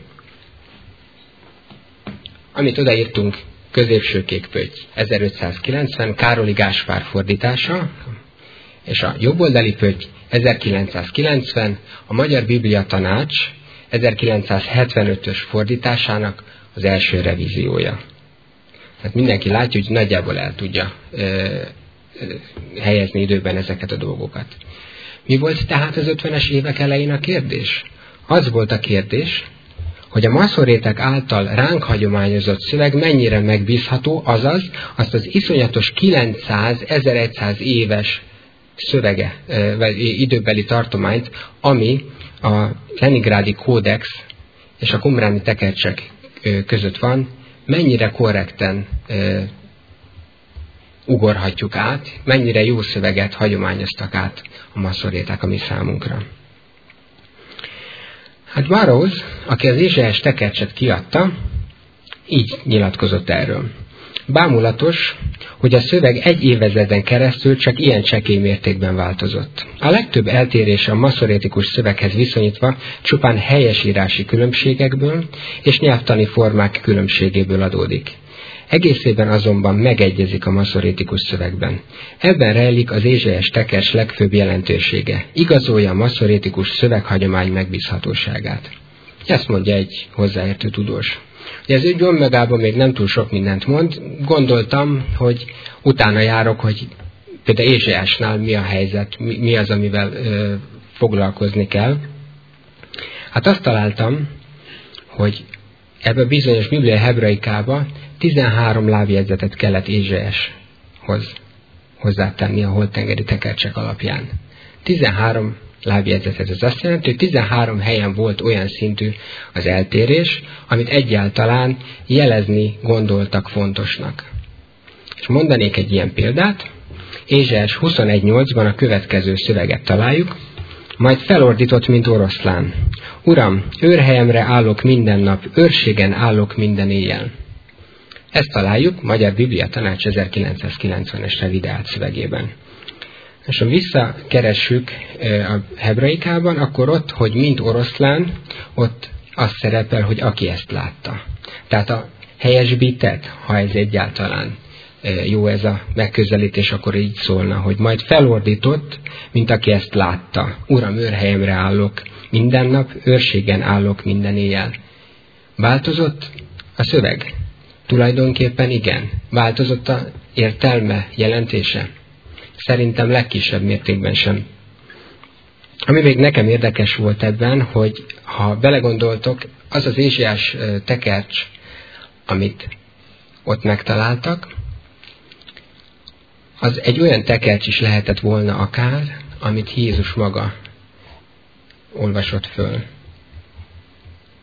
Amit odaírtunk, középső kék pötty 1590, Károli Gáspár fordítása, és a jobboldali pötty 1990, a Magyar Biblia Tanács 1975-ös fordításának az első revíziója. Tehát mindenki látja, hogy nagyjából el tudja helyezni időben ezeket a dolgokat. Mi volt tehát az 50-es évek elején a kérdés? Az volt a kérdés, hogy a masszoréták által ránk hagyományozott szöveg mennyire megbízható, azaz azt az iszonyatos 900-1100 éves szövege, vagy időbeli tartományt, ami a Leningrádi kódex és a qumráni tekercsek között van, mennyire korrekten ugorhatjuk át, mennyire jó szöveget hagyományoztak át a masszoréták a mi számunkra. Hát Burroughs, aki az Ézsaiás tekercset kiadta, így nyilatkozott erről. Bámulatos, hogy a szöveg egy évezreden keresztül csak ilyen csekély mértékben változott. A legtöbb eltérés a masszorétikus szöveghez viszonyítva csupán helyesírási különbségekből és nyelvtani formák különbségéből adódik. Egészében azonban megegyezik a masszorétikus szövegben. Ebben rejlik az Ézsaiás tekercs legfőbb jelentősége. Igazolja a masszorétikus szöveghagyomány megbízhatóságát. Ezt mondja egy hozzáértő tudós. Ez ügy önmagában még nem túl sok mindent mond. Gondoltam, hogy utána járok, hogy például Ézsaiásnál mi a helyzet, mi az, amivel foglalkozni kell. Hát azt találtam, hogy ebbe a bizonyos Biblia hebraikába 13 lábjegyzetet kellett Ézsaiáshoz hozzátenni a holttengeri tekercsek alapján. 13 lábjegyzetet, ez azt jelenti, hogy 13 helyen volt olyan szintű az eltérés, amit egyáltalán jelezni gondoltak fontosnak. És mondanék egy ilyen példát. Ézsaiás 21.8-ban a következő szöveget találjuk, majd felordított, mint oroszlán. Uram, őrhelyemre állok minden nap, őrségen állok minden éjjel. Ezt találjuk Magyar Biblia Tanács 1990-es revideált szövegében. És ha visszakeressük a hebraikában, akkor ott, hogy mint oroszlán, ott az szerepel, hogy aki ezt látta. Tehát a helyesbített, ha ez egyáltalán jó ez a megközelítés, akkor így szólna, hogy majd felordított, mint aki ezt látta. Uram, őrhelyemre állok minden nap, őrségen állok minden éjjel. Változott a szöveg? Tulajdonképpen igen. Változott a értelme, jelentése? Szerintem legkisebb mértékben sem. Ami még nekem érdekes volt ebben, hogy ha belegondoltok, az az Ézsaiás tekercs, amit ott megtaláltak, az egy olyan tekercs is lehetett volna akár, amit Jézus maga olvasott föl.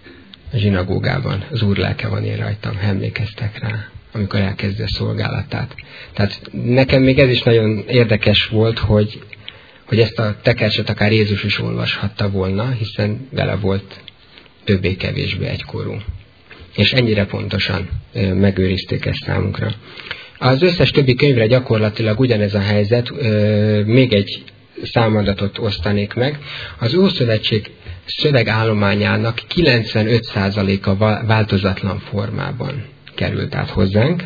a zsinagógában. Az Úr lelke van én rajtam, ha emlékeztek rá, amikor elkezdi a szolgálatát. Tehát nekem még ez is nagyon érdekes volt, hogy ezt a tekercset akár Jézus is olvashatta volna, hiszen vele volt többé-kevésbé egykorú. És ennyire pontosan megőrizték ezt számunkra. Az összes többi könyvre gyakorlatilag ugyanez a helyzet, még egy számadatot osztanék meg. Az Ószövetség szövegállományának 95%-a változatlan formában került át hozzánk.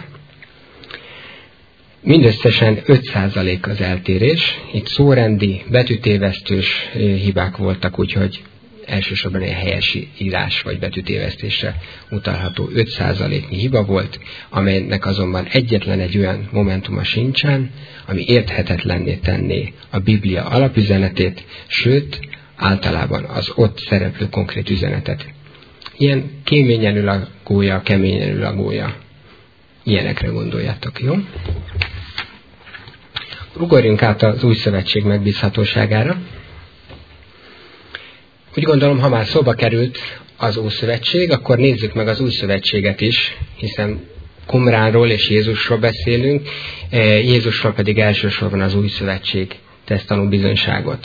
Mindösszesen 5% az eltérés. Itt szórendi, betűtévesztős hibák voltak, úgyhogy elsősorban egy helyes írás vagy betűtévesztésre utalható 5%-nyi hiba volt, amelynek azonban egyetlen egy olyan momentuma sincsen, ami érthetetlenné tenné a Biblia alapüzenetét, sőt, általában az ott szereplő konkrét üzenetet. Ilyen kéményen ül a gólya, keményen ül a gólya. Ilyenekre gondoljátok, jó? Ugorjunk át az Új Szövetség megbízhatóságára. Úgy gondolom, ha már szóba került az Ószövetség, akkor nézzük meg az Új Szövetséget is, hiszen Qumránról és Jézusról beszélünk, Jézusról pedig elsősorban az Új Szövetség tesz tanúbizonyságot.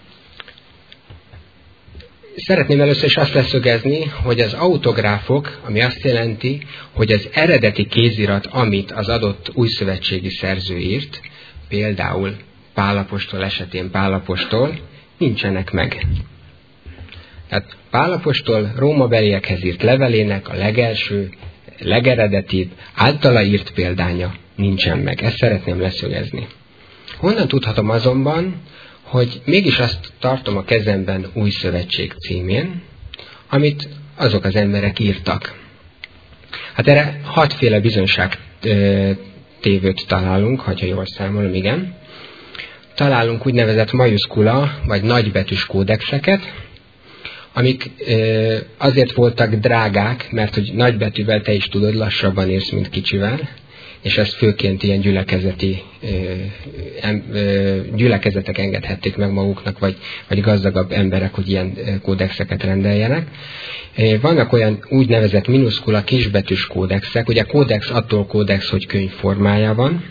Szeretném először is azt leszögezni, hogy az autográfok, ami azt jelenti, hogy az eredeti kézirat, amit az adott újszövetségi szerző írt, például Pál apostol esetén Pál apostol, nincsenek meg. Tehát Pál apostol rómabeliekhez írt levelének a legelső, legeredetibb, általa írt példánya nincsen meg. Ezt szeretném leszögezni. Honnan tudhatom azonban, hogy mégis azt tartom a kezemben Új Szövetség címén, amit azok az emberek írtak. Hát erre 6 féle bizonyságtévőt találunk, ha jól számolom, igen. Találunk úgynevezett majuszkula, vagy nagybetűs kódexeket, amik azért voltak drágák, mert hogy nagybetűvel te is tudod, lassabban írsz, mint kicsivel, és ezt főként ilyen gyülekezetek engedhették meg maguknak, vagy gazdagabb emberek, hogy ilyen kódexeket rendeljenek. Vannak olyan úgynevezett minuszkula kisbetűs kódexek, ugye kódex attól kódex, hogy könyv formájában.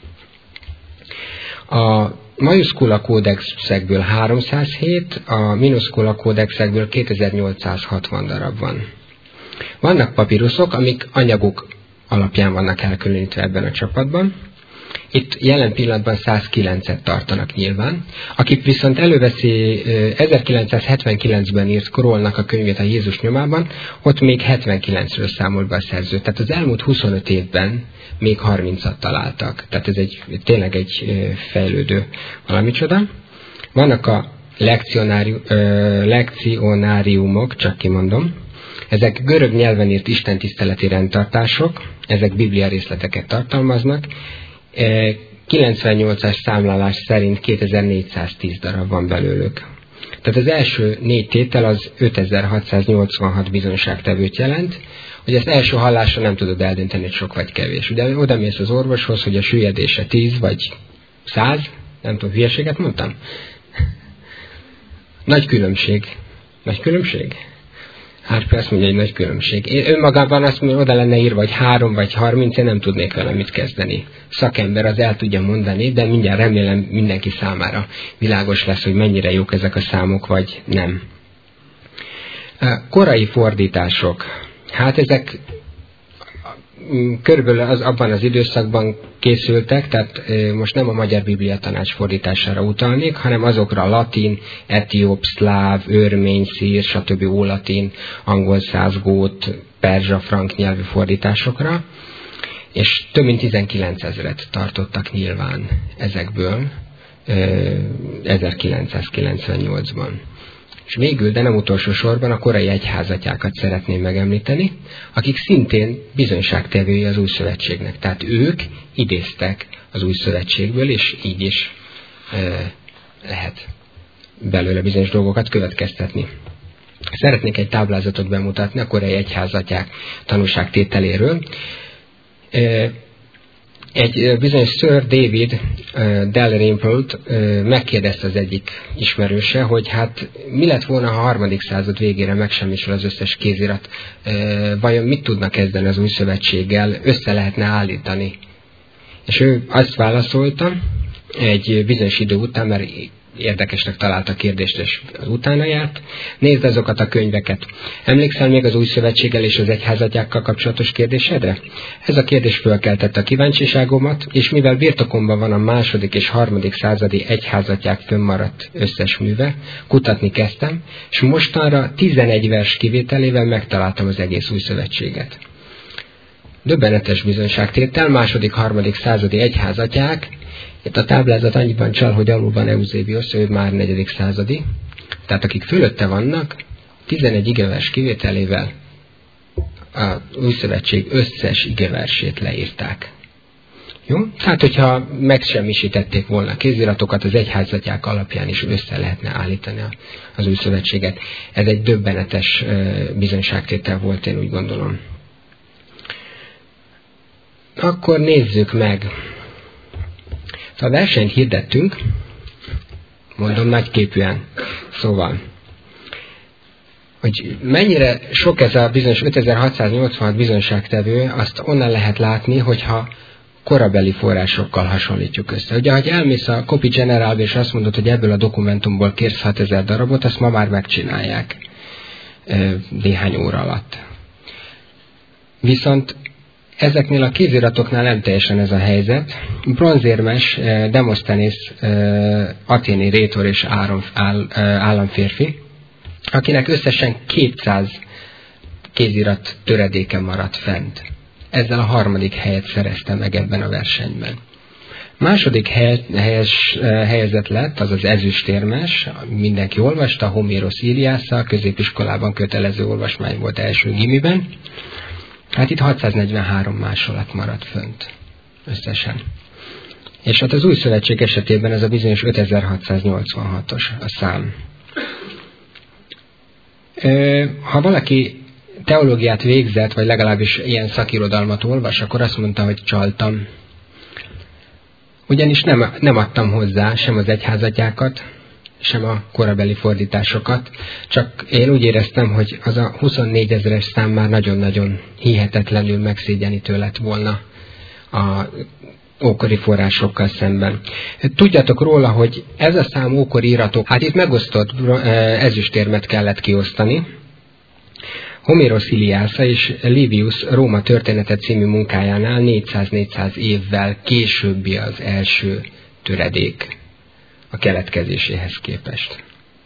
A majuszkula kódexekből 307, a minuszkula kódexekből 2860 darab van. Vannak papíruszok, amik anyagok alapján vannak elkülönítve ebben a csapatban. Itt jelen pillanatban 109-et tartanak nyilván. Aki viszont előveszi 1979-ben írt Krollnak a könyvét a Jézus nyomában, ott még 79-ről számol be a szerző. Tehát az elmúlt 25 évben még 30-at találtak. Tehát ez tényleg egy fejlődő valamicsoda. Vannak a lekcionáriumok, csak kimondom. Ezek görög nyelven írt istentiszteleti rendtartások, ezek biblia részleteket tartalmaznak. 98-as számlálás szerint 2410 darab van belőlük. Tehát az első 4 tétel az 5686 bizonyságtevőt jelent, hogy ezt első hallásra nem tudod eldönteni, hogy sok vagy kevés. Ugye oda mész az orvoshoz, hogy a süllyedése 10 vagy 100, nem tudom, hülyeséget mondtam? Nagy különbség. Nagy különbség? Harper azt mondja, hogy nagy különbség. Én önmagában azt mondja, oda lenne írva, vagy 3 vagy 30, én nem tudnék vele mit kezdeni. Szakember az el tudja mondani, de mindjárt remélem mindenki számára világos lesz, hogy mennyire jók ezek a számok, vagy nem. Korai fordítások. Hát ezek körülbelül abban az időszakban készültek, tehát most nem a Magyar Biblia Tanács fordítására utalnék, hanem azokra a latin, etióp, szláv, örmény, szír, stb. Ólatin, angol száz, gót, perzsa, frank nyelvű fordításokra, és több mint 19 000-et tartottak nyilván ezekből 1998-ban. És végül, de nem utolsó sorban a korai egyházatyákat szeretném megemlíteni, akik szintén bizonyságtevői az Új Szövetségnek. Tehát ők idéztek az Új Szövetségből, és így is lehet belőle bizonyos dolgokat következtetni. Szeretnék egy táblázatot bemutatni a korai egyházatyák tanúságtételéről. Egy bizonyos Sir David Dalrymple-t megkérdezte az egyik ismerőse, hogy hát mi lett volna, ha a 3. század végére megsemmisül az összes kézirat, vajon mit tudnak kezdeni az új szövetséggel, össze lehetne állítani. És ő azt válaszolta egy bizonyos idő után, mert érdekesnek találta a kérdést, és utána járt. Nézd azokat a könyveket. Emlékszel még az új szövetséggel és az egyházatjákkal kapcsolatos kérdésedre? Ez a kérdés fölkeltette a kíváncsiságomat, és mivel birtokomban van a 2. és 3. századi egyházatják fönnmaradt összes műve, kutatni kezdtem, és mostanra 11 vers kivételével megtaláltam az egész új szövetséget. Döbbenetes bizonyságtétel, 2. 3. századi egyházatják. Itt a táblázat annyiban csal, hogy alul van Eusebiosz, ő már 4. századi. Tehát akik fölötte vannak, 11 igevers kivételével a új szövetség összes igeversét leírták. Jó? Tehát, hogyha megsemmisítették volna a kéziratokat, az egyházatják alapján is össze lehetne állítani az új szövetséget. Ez egy döbbenetes bizonyságtétel volt, én úgy gondolom. Akkor nézzük meg. A versenyt hirdettünk, mondom nagyképűen, szóval, hogy mennyire sok ez a bizonyos 5686 bizonyságtevő, azt onnan lehet látni, hogyha korabeli forrásokkal hasonlítjuk össze. Ugye, ha elmész a Copy Generalbe, és azt mondod, hogy ebből a dokumentumból kérsz 6000 darabot, azt ma már megcsinálják néhány óra alatt. Viszont ezeknél a kéziratoknál nem teljesen ez a helyzet. Bronzérmes Demosthenész athéni rétor és államférfi, akinek összesen 200 kézirat töredéke maradt fent. Ezzel a 3. helyet szerezte meg ebben a versenyben. 2. helyezett lett, az az ezüstérmes, mindenki olvasta, Homérosz Iliásza, középiskolában kötelező olvasmány volt első gimiben. Hát itt 643 másolat maradt fönt összesen. És hát az új szövetség esetében ez a bizonyos 5686-os a szám. Ha valaki teológiát végzett, vagy legalábbis ilyen szakirodalmat olvas, akkor azt mondta, hogy csaltam. Ugyanis nem adtam hozzá sem az egyházatjákat, sem a korabeli fordításokat, csak én úgy éreztem, hogy az a 24 000-es szám már nagyon-nagyon hihetetlenül megszégyenítő lett volna a ókori forrásokkal szemben. Tudjatok róla, hogy ez a szám ókori iratok, hát itt megosztott ezüstérmet kellett kiosztani. Homérosz Iliásza és Livius Róma története című munkájánál 400-400 évvel későbbi az első töredék a keletkezéséhez képest.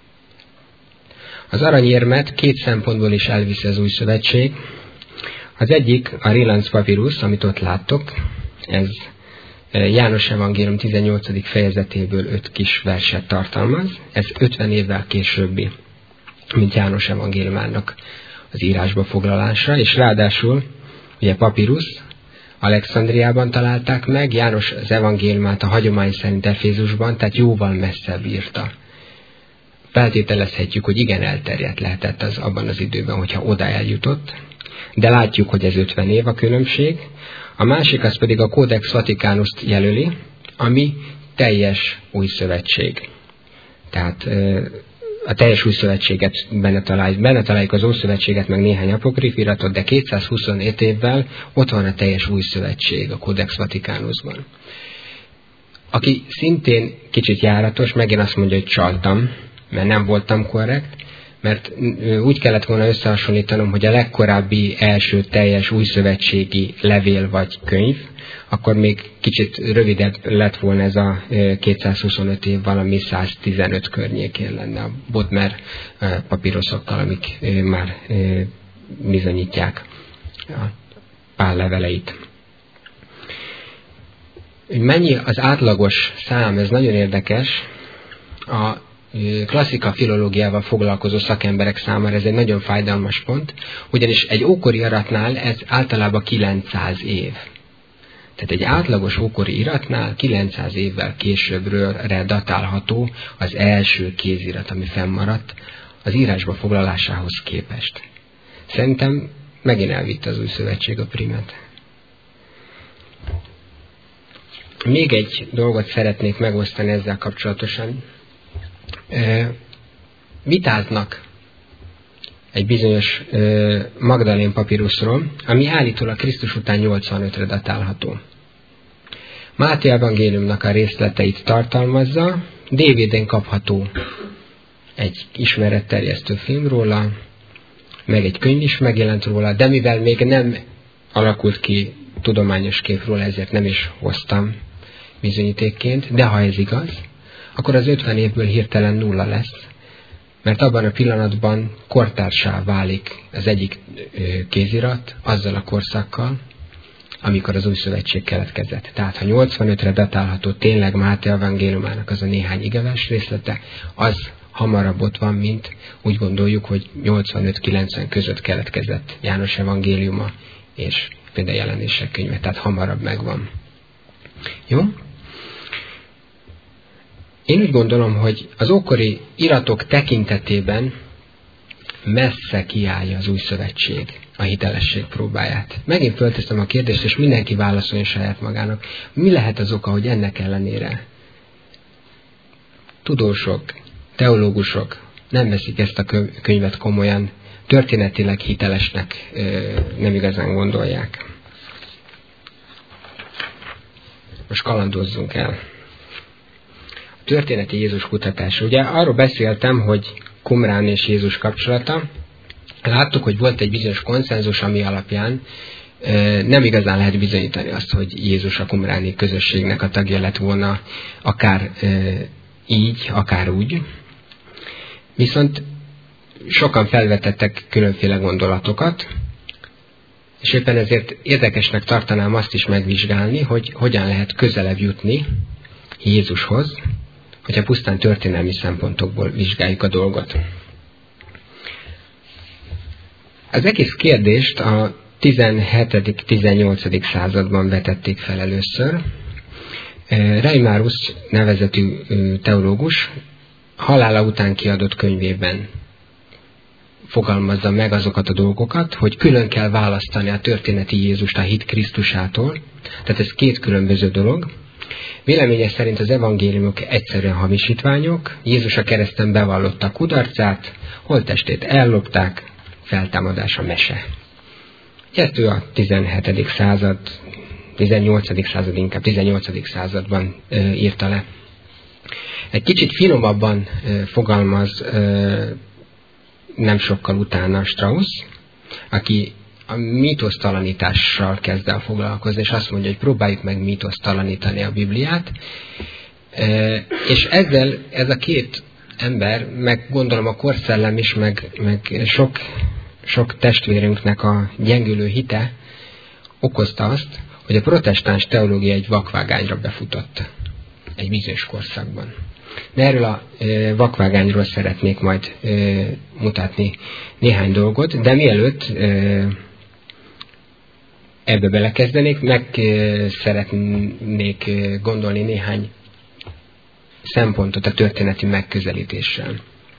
Az aranyérmet 2 szempontból is elviszi az új szövetség. Az egyik a Rilans papírus, amit ott láttok, ez János evangélium 18. fejezetéből 5 kis verset tartalmaz. Ez 50 évvel későbbi, mint János evangéliumának az írásba foglalása, és ráadásul ugye papírus Alexandriában találták meg, János az evangéliumát a hagyomány szerint Efézusban, tehát jóval messzebb írta. Feltételezhetjük, hogy igen elterjedt lehetett az abban az időben, hogyha oda eljutott, de látjuk, hogy ez 50 év a különbség. A másik az pedig a Codex Vaticanust jelöli, ami teljes új szövetség. Tehát a teljes új szövetséget benne találjuk az Ószövetséget, meg néhány apokrif iratot, de 225 évvel ott van a teljes új szövetség a Codex Vaticanusban. Aki szintén kicsit járatos, megint azt mondja, hogy csaltam, mert nem voltam korrekt, mert úgy kellett volna összehasonlítanom, hogy a legkorábbi első teljes újszövetségi levél vagy könyv, akkor még kicsit rövidebb lett volna ez a 225 év, valami 115 környékén lenne a Bodmer papíroszokkal, amik már bizonyítják a Pál leveleit. Mennyi az átlagos szám, ez nagyon érdekes. A klasszika filológiával foglalkozó szakemberek számára ez egy nagyon fájdalmas pont, ugyanis egy ókori iratnál ez általában 900 év. Tehát egy átlagos ókori iratnál 900 évvel későbbről datálható az első kézirat, ami fennmaradt az írásba foglalásához képest. Szerintem megint elvitte az új szövetség a primet. Még egy dolgot szeretnék megosztani ezzel kapcsolatosan. Vitáznak egy bizonyos Magdalén papíruszról, ami állítólag Krisztus után 85-re datálható. Máté evangéliumnak a részleteit tartalmazza, DVD-n kapható egy ismeretterjesztő film róla, meg egy könyv is megjelent róla, de mivel még nem alakult ki tudományos kép róla, ezért nem is hoztam bizonyítékként, de ha ez igaz, akkor az 50 évből hirtelen 0 lesz, mert abban a pillanatban kortársá válik az egyik kézirat azzal a korszakkal, amikor az új szövetség keletkezett. Tehát ha 85-re datálható tényleg Máté evangéliumának az a néhány igevers részlete, az hamarabb ott van, mint úgy gondoljuk, hogy 85-90 között keletkezett János evangéliuma és például Jelenések könyve, tehát hamarabb megvan. Jó? Én úgy gondolom, hogy az ókori iratok tekintetében messze kiállja az új szövetség a hitelesség próbáját. Megint fölteszem a kérdést, és mindenki válaszolja saját magának. Mi lehet az oka, hogy ennek ellenére tudósok, teológusok nem veszik ezt a könyvet komolyan, történetileg hitelesnek nem igazán gondolják. Most kalandozzunk el. A történeti Jézus kutatás. Ugye arról beszéltem, hogy Qumrán és Jézus kapcsolata. Láttuk, hogy volt egy bizonyos konszenzus, ami alapján nem igazán lehet bizonyítani azt, hogy Jézus a qumráni közösségnek a tagja lett volna, akár így, akár úgy. Viszont sokan felvetettek különféle gondolatokat, és éppen ezért érdekesnek tartanám azt is megvizsgálni, hogy hogyan lehet közelebb jutni Jézushoz, hogyha pusztán történelmi szempontokból vizsgáljuk a dolgot. Az egész kérdést a 17.-18. században vetették fel először. Reimarus nevezetű teológus halála után kiadott könyvében fogalmazza meg azokat a dolgokat, hogy külön kell választani a történeti Jézust a hit Krisztusától. Tehát ez két különböző dolog. Véleménye szerint az evangéliumok egyszerűen hamisítványok, Jézus a kereszten bevallotta kudarcát, holttestét ellopták, feltámadása mese. Ezt ő a 17. század, 18. század, inkább 18. században írta le. Egy kicsit finomabban fogalmaz nem sokkal utána Strauss, aki a mítosztalanítással kezd el foglalkozni, és azt mondja, hogy próbáljuk meg mítosztalanítani a Bibliát. És ezzel ez a két ember, meg gondolom a korszellem is, meg sok testvérünknek a gyengülő hite okozta azt, hogy a protestáns teológia egy vakvágányra befutott egy bizonyos korszakban. De erről a vakvágányról szeretnék majd mutatni néhány dolgot, de mielőtt ebbe belekezdenék, meg szeretnék gondolni néhány szempontot a történeti megközelítéssel.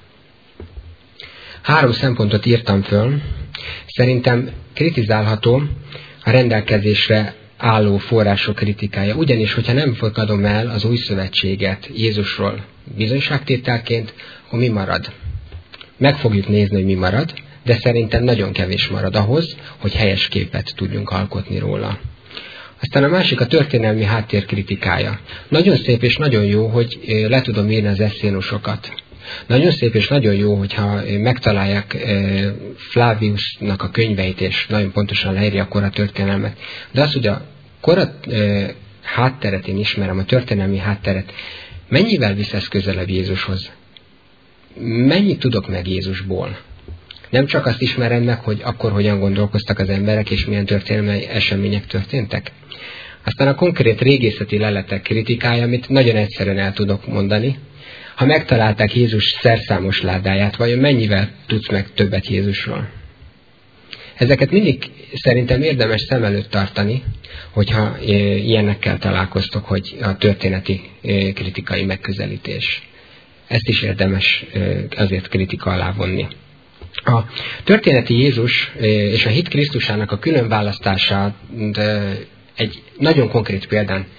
3 szempontot írtam föl. Szerintem kritizálható a rendelkezésre álló források kritikája. Ugyanis, hogyha nem fogadom el az új szövetséget Jézusról bizonyságtételként, akkor mi marad? Meg fogjuk nézni, hogy mi marad, de szerintem nagyon kevés marad ahhoz, hogy helyes képet tudjunk alkotni róla. Aztán a másik a történelmi háttér kritikája. Nagyon szép és nagyon jó, hogy le tudom írni az eszénusokat. Nagyon szép és nagyon jó, hogyha megtalálják Flaviusnak a könyveit, és nagyon pontosan leírja a kora történelmet. De az, hogy a kora hátteret én ismerem, a történelmi hátteret, mennyivel visz ez közelebb Jézushoz? Mennyit tudok meg Jézusból? Nem csak azt ismerem meg, hogy akkor hogyan gondolkoztak az emberek, és milyen történelmi események történtek. Aztán a konkrét régészeti leletek kritikája, amit nagyon egyszerűen el tudok mondani. Ha megtalálták Jézus szerszámos ládáját, vajon mennyivel tudsz meg többet Jézusról? Ezeket mindig szerintem érdemes szem előtt tartani, hogyha ilyenekkel találkoztok, hogy a történeti kritikai megközelítés. Ezt is érdemes azért kritika alá vonni. A történeti Jézus és a hit Krisztusának a különválasztását egy nagyon konkrét példán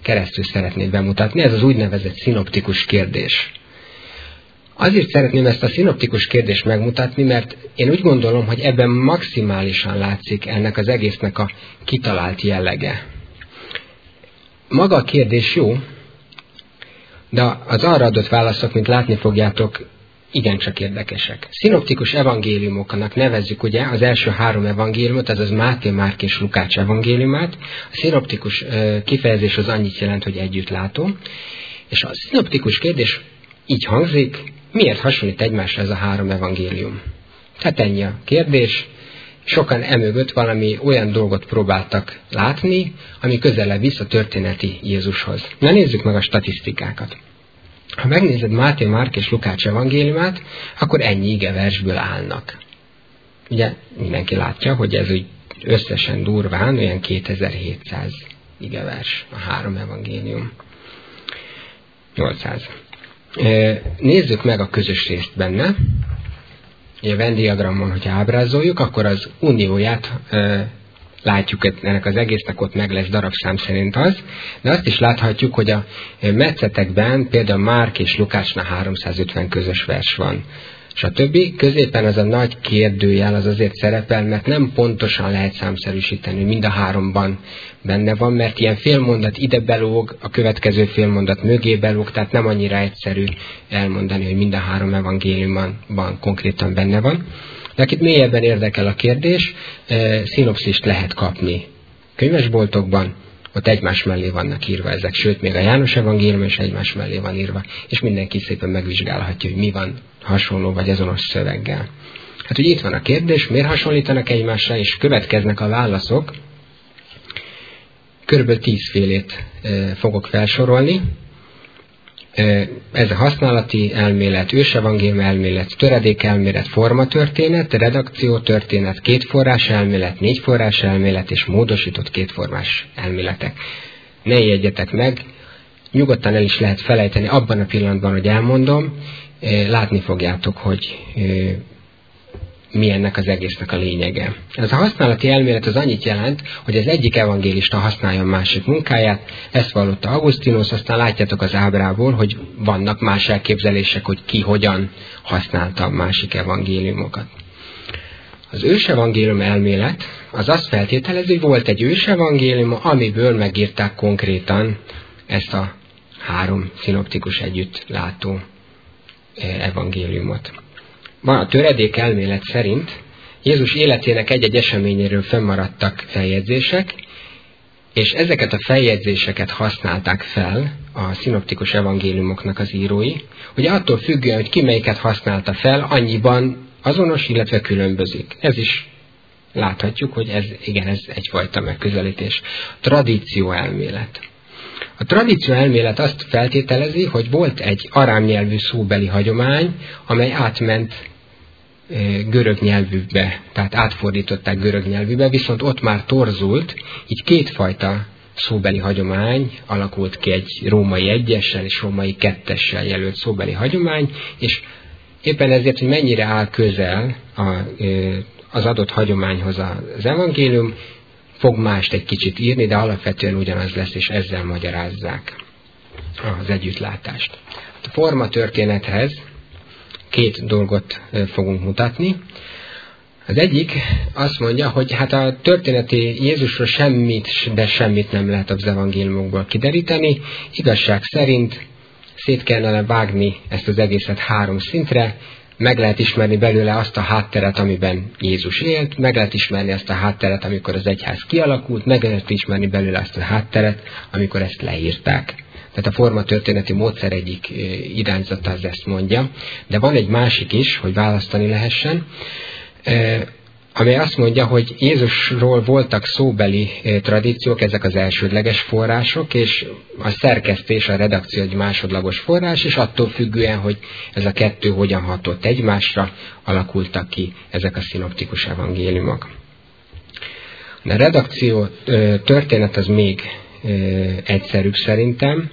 keresztül szeretné bemutatni. Ez az úgynevezett szinoptikus kérdés. Azért szeretném ezt a szinoptikus kérdést megmutatni, mert én úgy gondolom, hogy ebben maximálisan látszik ennek az egésznek a kitalált jellege. Maga a kérdés jó, de az arra adott válaszok, mint látni fogjátok, igencsak érdekesek. Szinoptikus evangéliumoknak nevezzük ugye az első 3 evangéliumot, azaz Máté, Márk és Lukács evangéliumát. A szinoptikus kifejezés az annyit jelent, hogy együttlátó. És a szinoptikus kérdés így hangzik, miért hasonlít egymásra ez a 3 evangélium? Tehát ennyi a kérdés. Sokan emögött valami olyan dolgot próbáltak látni, ami közelebb visz a történeti Jézushoz. Na nézzük meg a statisztikákat. Ha megnézed Máté, Márk és Lukács evangéliumát, akkor ennyi igeversből állnak. Ugye mindenki látja, hogy ez úgy összesen durván olyan 2700 igevers a 3 evangélium. 800. Nézzük meg a közös részt benne. A Venn diagramon, hogyha ábrázoljuk, akkor az unióját látjuk ennek az egésznek, ott meg lesz darabszám szerint az, de azt is láthatjuk, hogy a metszetekben például Márk és Lukácsnál 350 közös vers van. És a többi középen az a nagy kérdőjel az azért szerepel, mert nem pontosan lehet számszerűsíteni, mind a 3-ban benne van, mert ilyen félmondat ide belóg, a következő félmondat mögé belóg, tehát nem annyira egyszerű elmondani, hogy mind a 3 evangéliumban konkrétan benne van. De akit mélyebben érdekel a kérdés, szinopszist lehet kapni könyvesboltokban, ott egymás mellé vannak írva ezek, sőt, még a János evangélium is egymás mellé van írva, és mindenki szépen megvizsgálhatja, hogy mi van hasonló vagy azonos szöveggel. Hát ugye itt van a kérdés, miért hasonlítanak egymásra, és következnek a válaszok. Körülbelül 10 félét fogok felsorolni. Ez a használati elmélet, ősevangélium elmélet, töredékelmélet, formatörténet, redakciótörténet, kétforrás elmélet, 4 forrás elmélet és módosított kétformás elméletek. Ne ijedjetek meg, nyugodtan el is lehet felejteni abban a pillanatban, hogy elmondom, látni fogjátok, hogy mi ennek az egésznek a lényege. Ez a használati elmélet az annyit jelent, hogy az egyik evangélista használja a másik munkáját, ezt vallotta Augustinus, aztán látjátok az ábrából, hogy vannak más elképzelések, hogy ki hogyan használta a másik evangéliumokat. Az ősevangélium elmélet az azt feltételezi, hogy volt egy ősevangélium, amiből megírták konkrétan ezt a 3 szinoptikus együttlátó evangéliumot. Van a töredék elmélet szerint Jézus életének egy-egy eseményéről fennmaradtak feljegyzések, és ezeket a feljegyzéseket használták fel a szinoptikus evangéliumoknak az írói. Ugye attól függően, hogy ki melyiket használta fel, annyiban azonos, illetve különbözik. Ez is láthatjuk, hogy ez egyfajta megközelítés. Tradíció elmélet. A tradíció elmélet azt feltételezi, hogy volt egy arám nyelvű szóbeli hagyomány, amely átment görög nyelvűbe, tehát átfordították görög nyelvűbe, viszont ott már torzult, így 2 fajta szóbeli hagyomány alakult ki, egy római 1-essel és római 2-essel jelölt szóbeli hagyomány, és éppen ezért, hogy mennyire áll közel az adott hagyományhoz az evangélium, fog mást egy kicsit írni, de alapvetően ugyanaz lesz, és ezzel magyarázzák az együttlátást. A formatörténethez 2 dolgot fogunk mutatni. Az egyik azt mondja, hogy hát a történeti Jézusról semmit nem lehet az evangéliumokból kideríteni. Igazság szerint szét kellene vágni ezt az egészet 3 szintre, meg lehet ismerni belőle azt a hátteret, amiben Jézus élt, meg lehet ismerni azt a hátteret, amikor az egyház kialakult, meg lehet ismerni belőle azt a hátteret, amikor ezt leírták. Tehát a formatörténeti módszer egyik irányzata az ezt mondja, de van egy másik is, hogy választani lehessen, amely azt mondja, hogy Jézusról voltak szóbeli tradíciók, ezek az elsődleges források, és a szerkesztés, a redakció egy másodlagos forrás, és attól függően, hogy ez a 2 hogyan hatott egymásra, alakultak ki ezek a szinoptikus evangéliumok. A redakció történet az még egyszerűbb szerintem,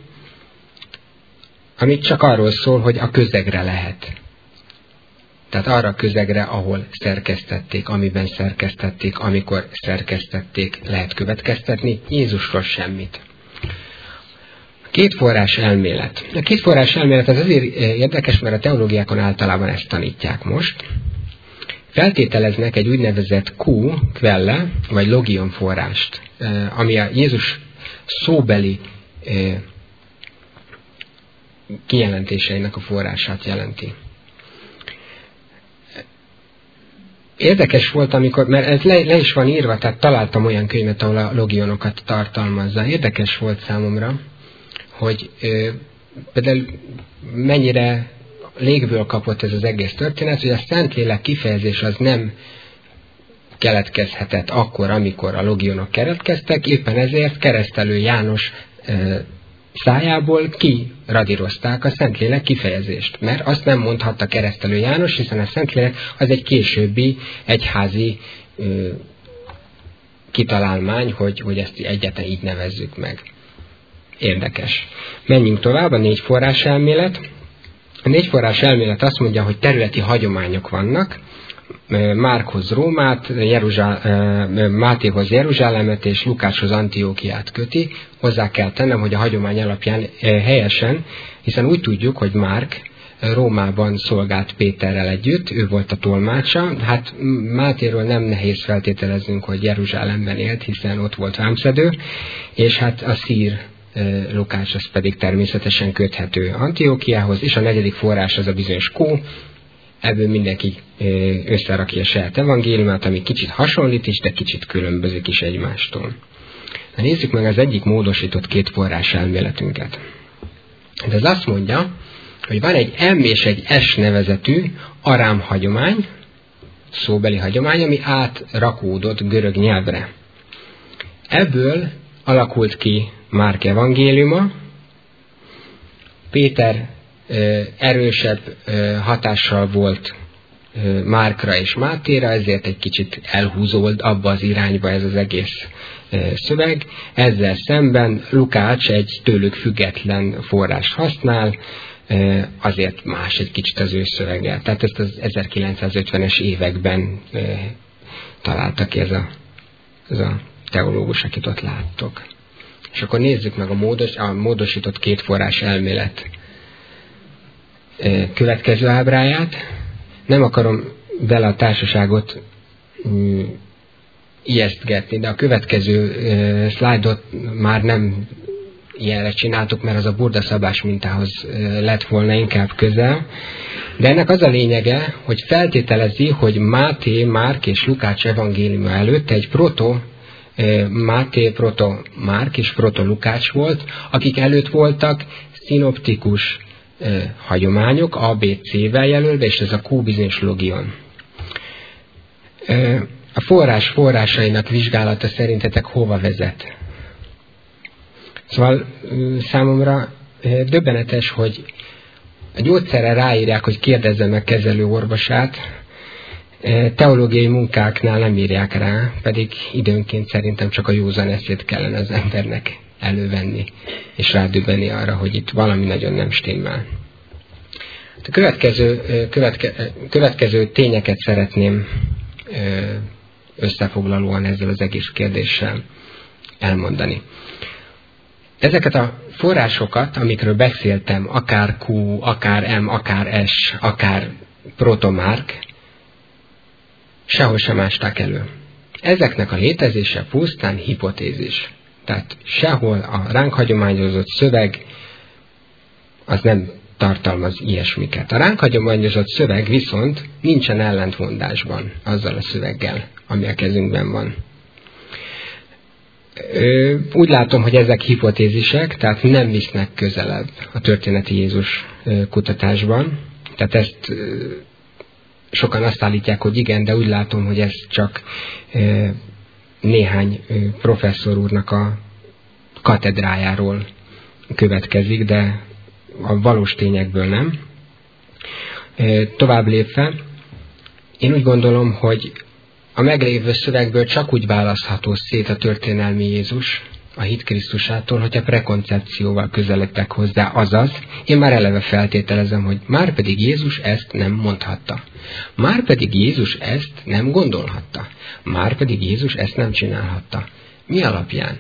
amit csak arról szól, hogy a közegre lehet. Tehát arra a közegre, ahol szerkesztették, amiben szerkesztették, amikor szerkesztették, lehet következtetni, Jézusról semmit. Két forrás elmélet. A két forrás elmélet az azért érdekes, mert a teológiákon általában ezt tanítják most. Feltételeznek egy úgynevezett quelle, vagy logion forrást, ami a Jézus szóbeli kijelentéseinek a forrását jelenti. Érdekes volt, amikor, mert ez le is van írva, tehát találtam olyan könyvet, ahol a logionokat tartalmazza. Érdekes volt számomra, hogy például mennyire légből kapott ez az egész történet, hogy a Szentlélek kifejezés az nem keletkezhetett akkor, amikor a logionok keletkeztek, éppen ezért Keresztelő János szájából kiradírozták a Szentlélek kifejezést, mert azt nem mondhatta Keresztelő János, hiszen a Szentlélek az egy későbbi egyházi kitalálmány, hogy ezt egyáltalán így nevezzük meg. Érdekes. Menjünk tovább, a négy forrás elmélet. A négy forrás elmélet azt mondja, hogy területi hagyományok vannak, Márkhoz Rómát, Mátéhoz Jeruzsálemet és Lukácshoz Antiókiát köti. Hozzá kell tennem, hogy a hagyomány alapján helyesen, hiszen úgy tudjuk, hogy Márk Rómában szolgált Péterrel együtt, ő volt a tolmácsa. Hát Mátéról nem nehéz feltételeznünk, hogy Jeruzsálemben élt, hiszen ott volt vámszedő, és hát a szír Lukács az pedig természetesen köthető Antiókiához, és a negyedik forrás az a bizonyos Kó. Ebből mindenki összerakja a saját evangéliumát, ami kicsit hasonlít is, de kicsit különbözik is egymástól. Na, nézzük meg az egyik módosított két forrás elméletünket. De ez azt mondja, hogy van egy M és egy S nevezetű arám hagyomány, szóbeli hagyomány, ami átrakódott görög nyelvre. Ebből alakult ki Márk evangéliuma. Péter erősebb hatással volt Márkra és Mátéra, ezért egy kicsit elhúzódott abba az irányba ez az egész szöveg. Ezzel szemben Lukács egy tőlük független forrást használ, azért más egy kicsit az ő szövege. Tehát ezt az 1950-es években találta ki ez a teológus, akit ott láttok. És akkor nézzük meg a módosított két forrás elmélet következő ábráját. Nem akarom vele a társaságot ijesztgetni, de a következő szlájdot már nem ilyenre csináltuk, mert az a burda szabás mintához lett volna inkább közel. De ennek az a lényege, hogy feltételezi, hogy Máté, Márk és Lukács evangéliuma előtt egy Máté, proto-Márk és proto-Lukács volt, akik előtt voltak szinoptikus hagyományok, ABC-vel jelölve, és ez a Q bizonyos logion. A forrásainak vizsgálata szerintetek hova vezet? Szóval számomra döbbenetes, hogy a gyógyszerre ráírják, hogy kérdezze meg kezelő orvosát, teológiai munkáknál nem írják rá, pedig időnként szerintem csak a józan eszét kellene az embernek elővenni, és rádöbbenni arra, hogy itt valami nagyon nem stimmel. A következő tényeket szeretném összefoglalóan ezzel az egész kérdéssel elmondani. Ezeket a forrásokat, amikről beszéltem, akár Q, akár M, akár S, akár protomárk, sehol sem ásták elő. Ezeknek a létezése pusztán hipotézis. Tehát sehol a ránk hagyományozott szöveg az nem tartalmaz ilyesmiket. A ránk hagyományozott szöveg viszont nincsen ellentmondásban azzal a szöveggel, ami a kezünkben van. Úgy látom, hogy ezek hipotézisek, tehát nem visznek közelebb a történeti Jézus kutatásban. Tehát ezt sokan azt állítják, hogy igen, de úgy látom, hogy ez csak néhány professzor úrnak a katedrájáról következik, de a valós tényekből nem. Tovább lépve, én úgy gondolom, hogy a meglévő szövegből csak úgy választható szét a történelmi Jézus a hit Krisztusától, hogyha prekoncepcióval közeledtek hozzá, azaz, én már eleve feltételezem, hogy márpedig Jézus ezt nem mondhatta. Márpedig Jézus ezt nem gondolhatta. Márpedig Jézus ezt nem csinálhatta. Mi alapján?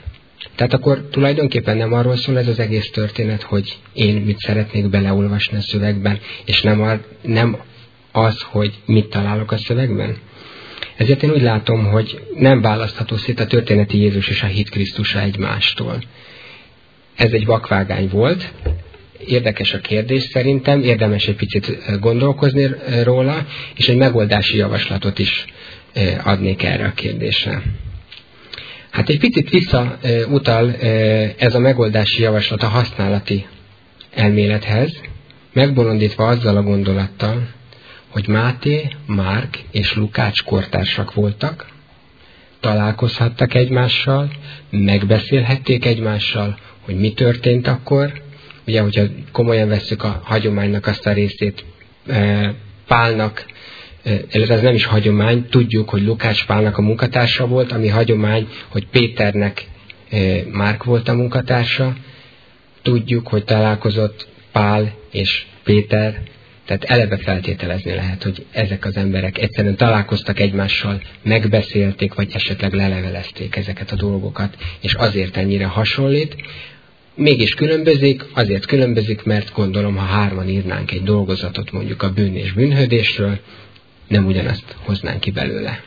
Tehát akkor tulajdonképpen nem arról szól ez az egész történet, hogy én mit szeretnék beleolvasni a szövegben, és nem az, hogy mit találok a szövegben. Ezért én úgy látom, hogy nem választható szét a történeti Jézus és a hit Krisztusa egymástól. Ez egy vakvágány volt. Érdekes a kérdés szerintem, érdemes egy picit gondolkozni róla, és egy megoldási javaslatot is adnék erre a kérdésre. Hát egy picit visszautal ez a megoldási javaslat a használati elmélethez, megbolondítva azzal a gondolattal, hogy Máté, Márk és Lukács kortársak voltak, találkozhattak egymással, megbeszélhették egymással, hogy mi történt akkor. Ugye, hogyha komolyan vesszük a hagyománynak azt a részét, Pálnak, ez nem is hagyomány, tudjuk, hogy Lukács Pálnak a munkatársa volt, ami hagyomány, hogy Péternek Márk volt a munkatársa. Tudjuk, hogy találkozott Pál és Péter, tehát eleve feltételezni lehet, hogy ezek az emberek egyszerűen találkoztak egymással, megbeszélték, vagy esetleg lelevelezték ezeket a dolgokat, és azért ennyire hasonlít. Mégis különbözik, azért különbözik, mert gondolom, ha 3 írnánk egy dolgozatot mondjuk a bűn és bűnhődésről, nem ugyanazt hoznánk ki belőle.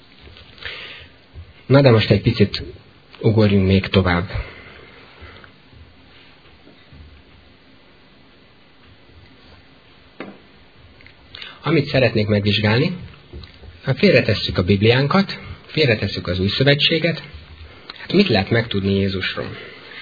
Na de most egy picit ugorjunk még tovább. Amit szeretnék megvizsgálni, félretesszük a Bibliánkat, félretesszük az Új Szövetséget. Hát mit lehet megtudni Jézusról?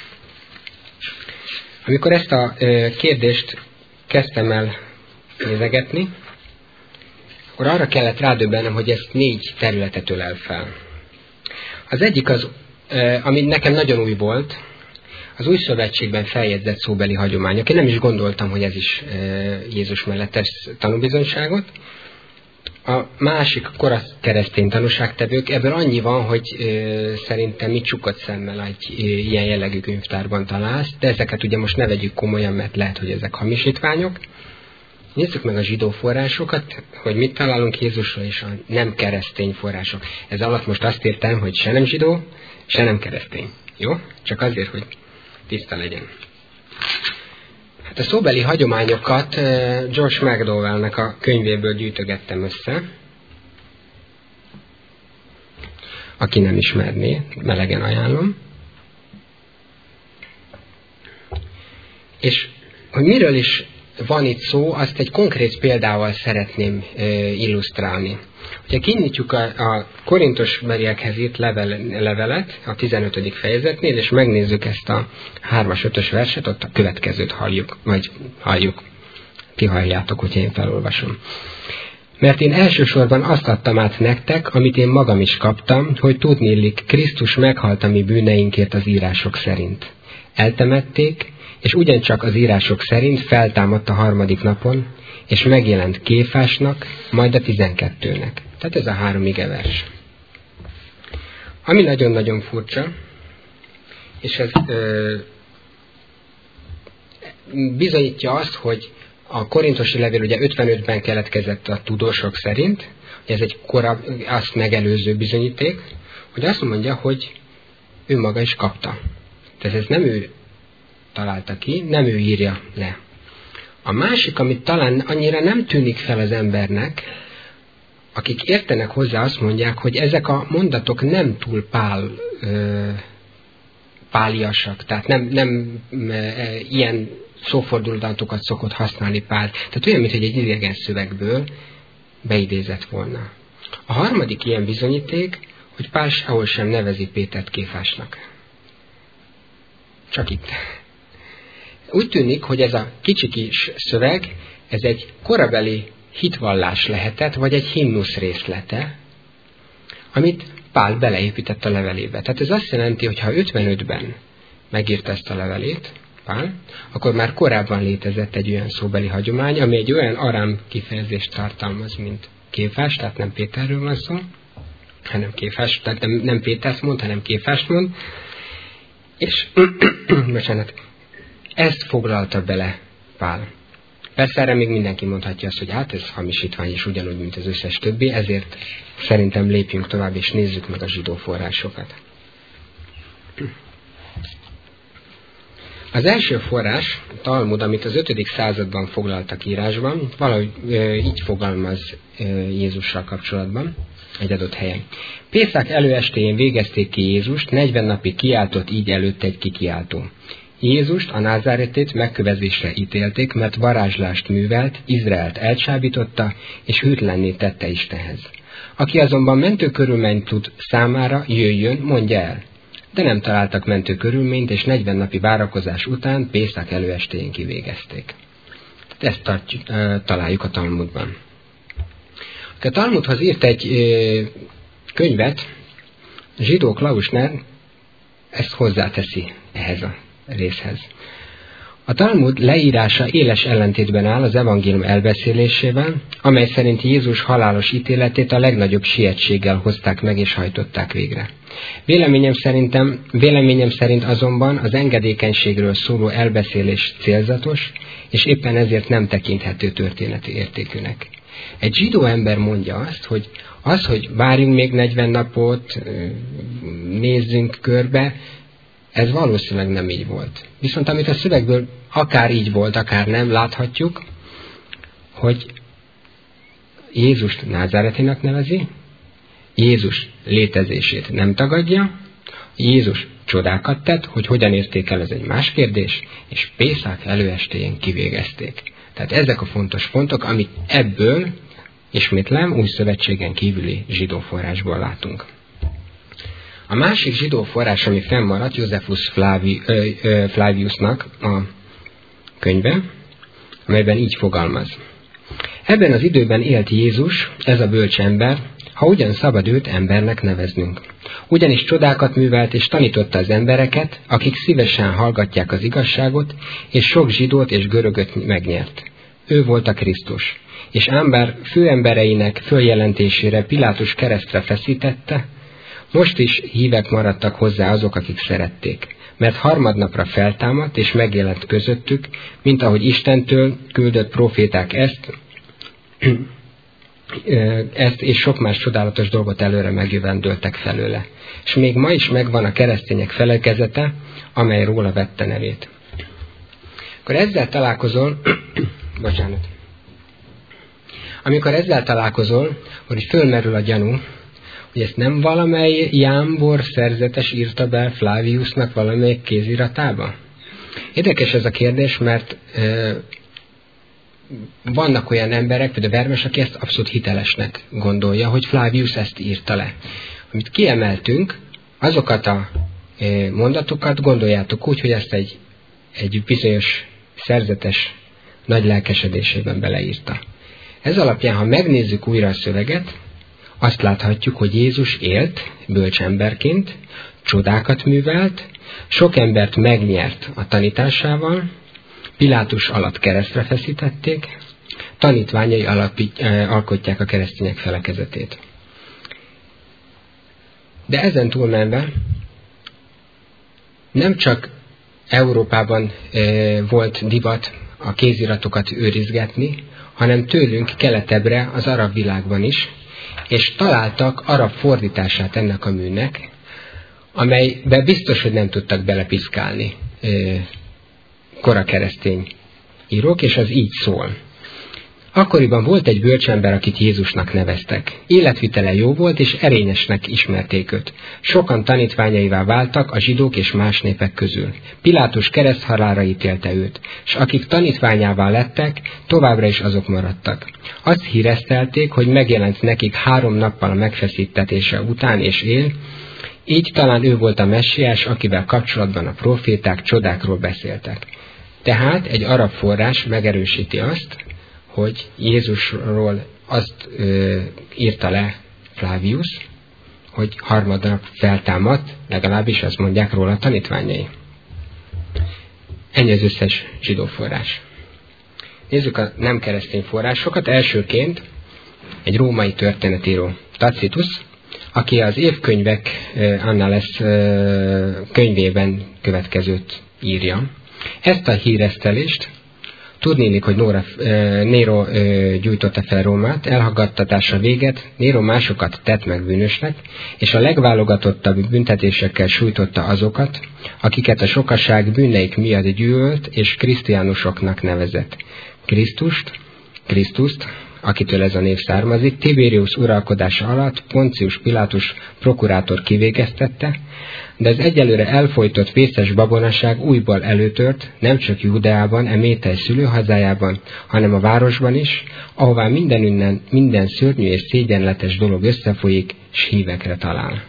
Amikor ezt a kérdést kezdtem el nézegetni, akkor arra kellett rádöbbennem, hogy ezt 4 területet ölel fel. Az egyik az, ami nekem nagyon új volt, az Új Szövetségben feljegyzett szóbeli hagyományok. Én nem is gondoltam, hogy ez is Jézus mellett tesz tanúbizonyságot. A másik keresztény tanúságtevők, ebből annyi van, hogy szerintem mit csukott szemmel egy ilyen jellegű könyvtárban találsz, de ezeket ugye most ne vegyük komolyan, mert lehet, hogy ezek hamisítványok. Nézzük meg a zsidó forrásokat, hogy mit találunk Jézusról, és a nem keresztény források. Ez alatt most azt értem, hogy se nem zsidó, se nem keresztény. Jó? Csak azért, hogy tiszta legyen. Hát a szóbeli hagyományokat George McDowellnek a könyvéből gyűjtögettem össze. Aki nem ismerné, melegen ajánlom. És hogy miről is van itt szó, azt egy konkrét példával szeretném illusztrálni. Ha kinyitjuk a Korintusbeliekhez írt levelet, a 15. fejezetnél, és megnézzük ezt a 3-5-ös verset, ott a következőt halljuk. Ti halljátok, hogyha én felolvasom. Mert én elsősorban azt adtam át nektek, amit én magam is kaptam, hogy tudniillik, Krisztus meghalt a mi bűneinkért az írások szerint. Eltemették, és ugyancsak az írások szerint feltámadt a 3. napon, és megjelent Kéfásnak, majd a 12-nek. Tehát ez a 3 igevers. Ami nagyon-nagyon furcsa, és ez bizonyítja azt, hogy a korintusi levél ugye 55-ben keletkezett a tudósok szerint, hogy ez egy azt megelőző bizonyíték, hogy azt mondja, hogy ő maga is kapta. Tehát ez nem ő találta ki, nem ő írja le. A másik, amit talán annyira nem tűnik fel az embernek, akik értenek hozzá, azt mondják, hogy ezek a mondatok nem túl páliasak, tehát nem ilyen szófordulatokat szokott használni Pál. Tehát olyan, mint hogy egy idegen szövegből beidézett volna. A harmadik ilyen bizonyíték, hogy Pál sehol sem nevezi Pétert Kéfásnak. Csak itt. Úgy tűnik, hogy ez a kicsi kis szöveg, ez egy korabeli hitvallás lehetett, vagy egy himnusz részlete, amit Pál beleépített a levelébe. Tehát ez azt jelenti, hogy ha 55-ben megírta ezt a levelét, Pál, akkor már korábban létezett egy olyan szóbeli hagyomány, ami egy olyan arám kifejezést tartalmaz, mint Kéfás, tehát nem Péterről van szó, hanem Kéfás, tehát nem Pétert mond, hanem Kéfást mond, és bocsánat, ezt foglalta bele Pál. Persze erre még mindenki mondhatja azt, hogy hát ez hamisítvány is ugyanúgy, mint az összes többi, ezért szerintem lépjünk tovább és nézzük meg a zsidó forrásokat. Az első forrás, a Talmud, amit az 5. században foglaltak írásban, valahogy így fogalmaz Jézussal kapcsolatban egy adott helyen. Pészak előestéjén végezték ki Jézust, 40 napig kiáltott így előtt egy kikiáltó. Jézust, a názáretét megkövezésre ítélték, mert varázslást művelt, Izraelt elcsábította, és hűtlenné tette Istenhez. Aki azonban mentő körülményt tud számára, jöjjön, mondja el. De nem találtak mentő körülményt, és 40 napi várakozás után Pészak előestéjén kivégezték. Ezt találjuk a Talmudban. A Talmudhoz írt egy könyvet, Zsidó Klausner ezt hozzáteszi ehhez a részhez. A Talmud leírása éles ellentétben áll az evangélium elbeszélésével, amely szerint Jézus halálos ítéletét a legnagyobb sietséggel hozták meg és hajtották végre. Véleményem szerint azonban az engedékenységről szóló elbeszélés célzatos, és éppen ezért nem tekinthető történeti értékűnek. Egy zsidó ember mondja azt, hogy várjunk még 40 napot, nézzünk körbe, ez valószínűleg nem így volt. Viszont amit a szövegből akár így volt, akár nem, láthatjuk, hogy Jézust Názáretinak nevezi, Jézus létezését nem tagadja, Jézus csodákat tett, hogy hogyan értékel, ez egy más kérdés, és Pészak előestéjén kivégezték. Tehát ezek a fontos pontok, amit ebből, ismétlem, új szövetségen kívüli zsidó forrásból látunk. A másik zsidó forrás, ami fennmaradt, Josephus Flaviusnak a könyve, amelyben így fogalmaz. Ebben az időben élt Jézus, ez a bölcs ember, ha ugyan szabad őt embernek neveznünk. Ugyanis csodákat művelt és tanította az embereket, akik szívesen hallgatják az igazságot, és sok zsidót és görögöt megnyert. Ő volt a Krisztus. És ember főembereinek följelentésére Pilátus keresztre feszítette, most is hívek maradtak hozzá azok, akik szerették. Mert harmadnapra feltámadt és megjelent közöttük, mint ahogy Istentől küldött proféták ezt és sok más csodálatos dolgot előre megjövendöltek felőle. És még ma is megvan a keresztények felekezete, amely róla vette nevét. Akkor ezzel találkozol, amikor ezzel találkozol, hogy fölmerül a gyanú, hogy ezt nem valamely jámbor szerzetes írta be Flaviusnak valamelyik kéziratába? Érdekes ez a kérdés, mert vannak olyan emberek, például Vermes, aki ezt abszolút hitelesnek gondolja, hogy Flavius ezt írta le. Amit kiemeltünk, azokat a mondatokat gondoljátok úgy, hogy ezt egy bizonyos szerzetes nagy lelkesedésében beleírta. Ez alapján, ha megnézzük újra a szöveget, azt láthatjuk, hogy Jézus élt bölcsemberként, csodákat művelt, sok embert megnyert a tanításával, Pilátus alatt keresztre feszítették, tanítványai alkotják a keresztények felekezetét. De ezen túlmenve nem csak Európában volt divat a kéziratokat őrizgetni, hanem tőlünk keletebbre az arab világban is, és találtak arab fordítását ennek a műnek, amelybe biztos, hogy nem tudtak belepiszkálni kora keresztény írók, és az így szól. Akkoriban volt egy bölcsember, akit Jézusnak neveztek. Életvitele jó volt, és erényesnek ismerték őt. Sokan tanítványaivá váltak a zsidók és más népek közül. Pilátus kereszthalálra ítélte őt, és akik tanítványává lettek, továbbra is azok maradtak. Azt híresztelték, hogy megjelent nekik 3 nappal a megfeszítetése után, és él, így talán ő volt a messiás, akivel kapcsolatban a proféták csodákról beszéltek. Tehát egy arab forrás megerősíti azt, hogy Jézusról azt írta le Flavius, hogy harmadnap feltámadt, legalábbis azt mondják róla a tanítványai. Ennyi az összes zsidó forrás. Nézzük a nem keresztény forrásokat. Elsőként egy római történetíró, Tacitus, aki az évkönyvek Annales könyvében következőt írja. Ezt a híresztelést Tudnélik, hogy Nero gyújtotta fel Rómát, elhallgattatása véget, Nero másokat tett meg bűnösnek, és a legválogatottabb büntetésekkel sújtotta azokat, akiket a sokaság bűneik miatt gyűlölt és krisztiánusoknak nevezett. Krisztust, akitől ez a név származik, Tiberius uralkodása alatt Poncius Pilátus prokurátor kivégeztette, de az egyelőre elfojtott vészes babonaság újból előtört, nem csak Júdeában, Métej szülőhazájában, hanem a városban is, ahová minden szörnyű és szégyenletes dolog összefolyik, s hívekre talál.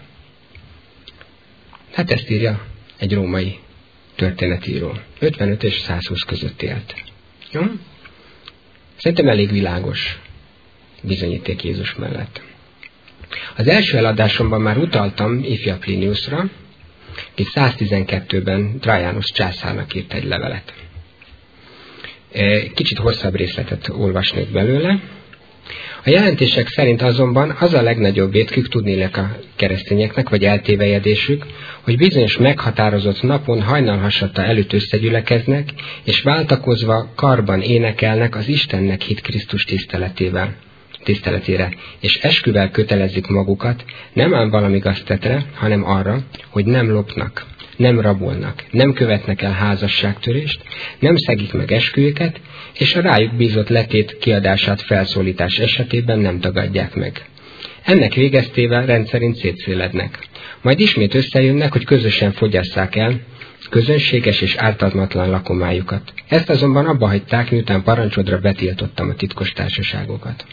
Hát ezt írja egy római történetíró. 55 és 120 között élt. Jó? Szerintem elég világos bizonyíték Jézus mellett. Az első eladásomban már utaltam ifja Pliniusra, aki 112-ben Trajanus császárnak írt egy levelet. Kicsit hosszabb részletet olvasnék belőle. A jelentések szerint azonban az a legnagyobb vétkük tudnének a keresztényeknek, vagy eltévejedésük, hogy bizonyos meghatározott napon hajnalhasatta előtt összegyülekeznek, és váltakozva karban énekelnek az Istennek hitt Krisztus tiszteletére, és esküvel kötelezik magukat, nem ám valami gaztetre, hanem arra, hogy nem lopnak, nem rabolnak, nem követnek el házasságtörést, nem szegik meg esküjüket, és a rájuk bízott letét kiadását felszólítás esetében nem tagadják meg. Ennek végeztével rendszerint szétszélednek. Majd ismét összejönnek, hogy közösen fogyasszák el közönséges és ártatlanatlan lakomájukat. Ezt azonban abba hagyták, miután parancsodra betiltottam a titkos társaságokat.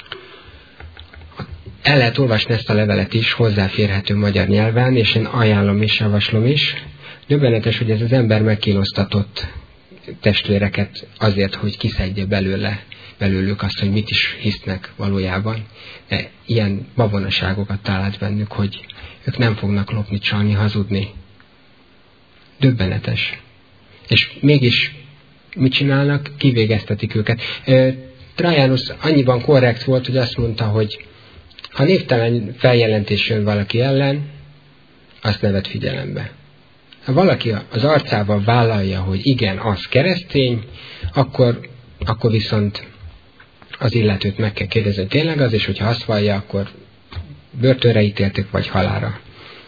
El lehet olvasni ezt a levelet is, hozzáférhető magyar nyelven, és én ajánlom és javaslom is. Döbbenetes, hogy ez az ember megkínoztatott testvéreket azért, hogy kiszedje belőlük azt, hogy mit is hisznek valójában. De ilyen babonaságokat talált bennük, hogy ők nem fognak lopni, csalni, hazudni. Döbbenetes. És mégis mit csinálnak? Kivégeztetik őket. Trajanus annyiban korrekt volt, hogy azt mondta, hogy ha névtelen feljelentés jön valaki ellen, azt ne vedd figyelembe. Ha valaki az arcával vállalja, hogy igen, az keresztény, akkor viszont az illetőt meg kell kérdezni, hogy tényleg az, és hogyha azt vallja, akkor börtönre ítélték, vagy halálra.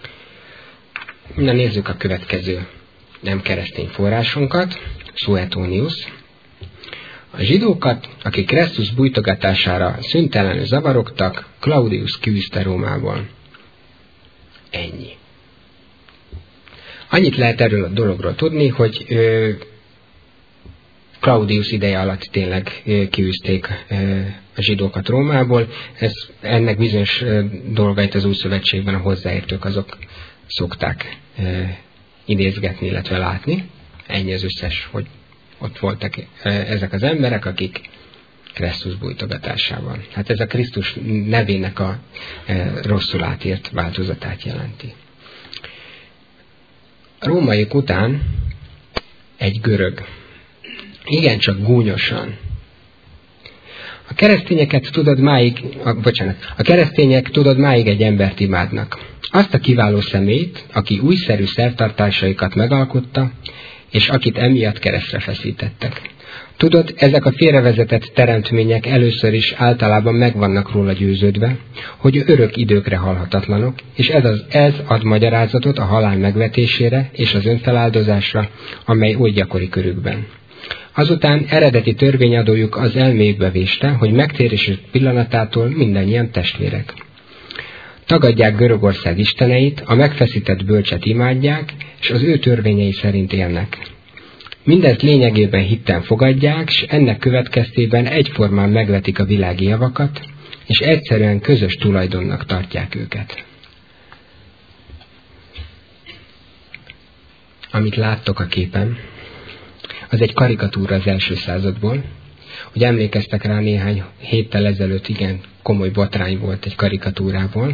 Na nézzük a következő nem keresztény forrásunkat. Suetonius. A zsidókat, akik Krisztus bújtogatására szüntelenül zavarogtak, Claudius kiűzte Rómából. Ennyi. Annyit lehet erről a dologról tudni, hogy Claudius ideje alatt tényleg kiűzték a zsidókat Rómából. Ennek bizonyos dolgait az Új Szövetségben a hozzáértők azok szokták idézgetni, illetve látni. Ennyi az összes, hogy ott voltak ezek az emberek, akik Krisztus bújtogatásában. Hát ez a Krisztus nevének a rosszul átírt változatát jelenti. A rómaiak után egy görög. Igencsak gúnyosan. A keresztények tudod máig egy embert imádnak. Azt a kiváló személyt, aki újszerű szertartásaikat megalkotta, és akit emiatt keresztre feszítettek. Tudod, ezek a félrevezetett teremtmények először is általában meg vannak róla győződve, hogy örök időkre halhatatlanok, és ez ad magyarázatot a halál megvetésére és az önfeláldozásra, amely oly gyakori körükben. Azután eredeti törvényadójuk az elméjükbe véste, hogy megtérésük pillanatától mindannyian testvérek. Tagadják Görögország isteneit, a megfeszített bölcset imádják, és az ő törvényei szerint élnek. Mindezt lényegében hitten fogadják, és ennek következtében egyformán megvetik a világi javakat, és egyszerűen közös tulajdonnak tartják őket. Amit láttok a képen, az egy karikatúra az első századból. Hogy emlékeztek rá, néhány héttel ezelőtt igen komoly botrány volt egy karikatúrából.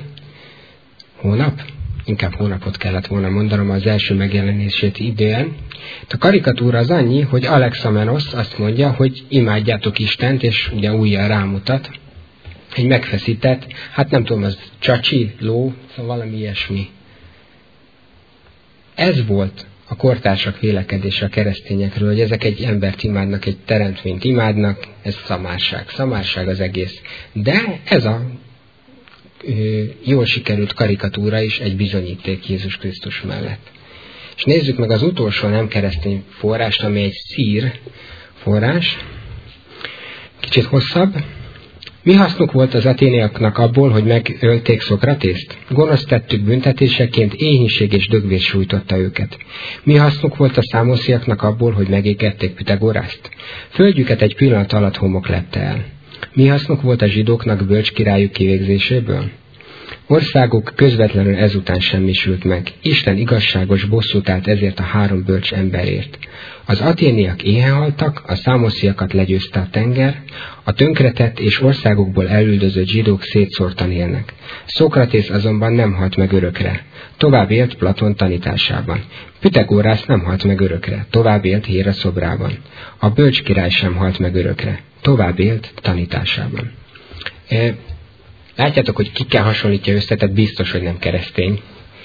Inkább hónapot kellett volna mondanom az első megjelenését idően. A karikatúra az annyi, hogy Alexamenos azt mondja, hogy imádjátok Istent, és ugye ujjal rámutat. Egy megfeszített, hát nem tudom, az csacsi, ló, szóval valami ilyesmi. Ez volt a kortársak vélekedése a keresztényekről, hogy ezek egy embert imádnak, egy teremtményt imádnak, ez szamárság az egész. De ez a jól sikerült karikatúra is egy bizonyíték Jézus Krisztus mellett. És nézzük meg az utolsó nem keresztény forrást, ami egy szír forrás, kicsit hosszabb. Mi hasznuk volt az aténiaknak abból, hogy megölték Szokratészt? Gonosz tettük büntetéseként éhínség és dögvés sújtotta őket. Mi hasznuk volt a számosziaknak abból, hogy megégették Pitagórászt? Földjüket egy pillanat alatt homok lepte el. Mi hasznuk volt a zsidóknak bölcs királyuk kivégzéséből? Országuk közvetlenül ezután semmisült meg. Isten igazságos bosszút állt ezért a 3 bölcs emberért. Az aténiak éhen haltak, a számosziakat legyőzte a tenger, a tönkretett és országukból elüldözött zsidók szétszórtan élnek. Szokratész azonban nem halt meg örökre. Tovább élt Platon tanításában. Pitagórász nem halt meg örökre. Tovább élt Héra szobrában. A bölcs király sem halt meg örökre. Tovább élt tanításában. Látjátok, hogy kikkel hasonlítja össze, tehát biztos, hogy nem keresztény.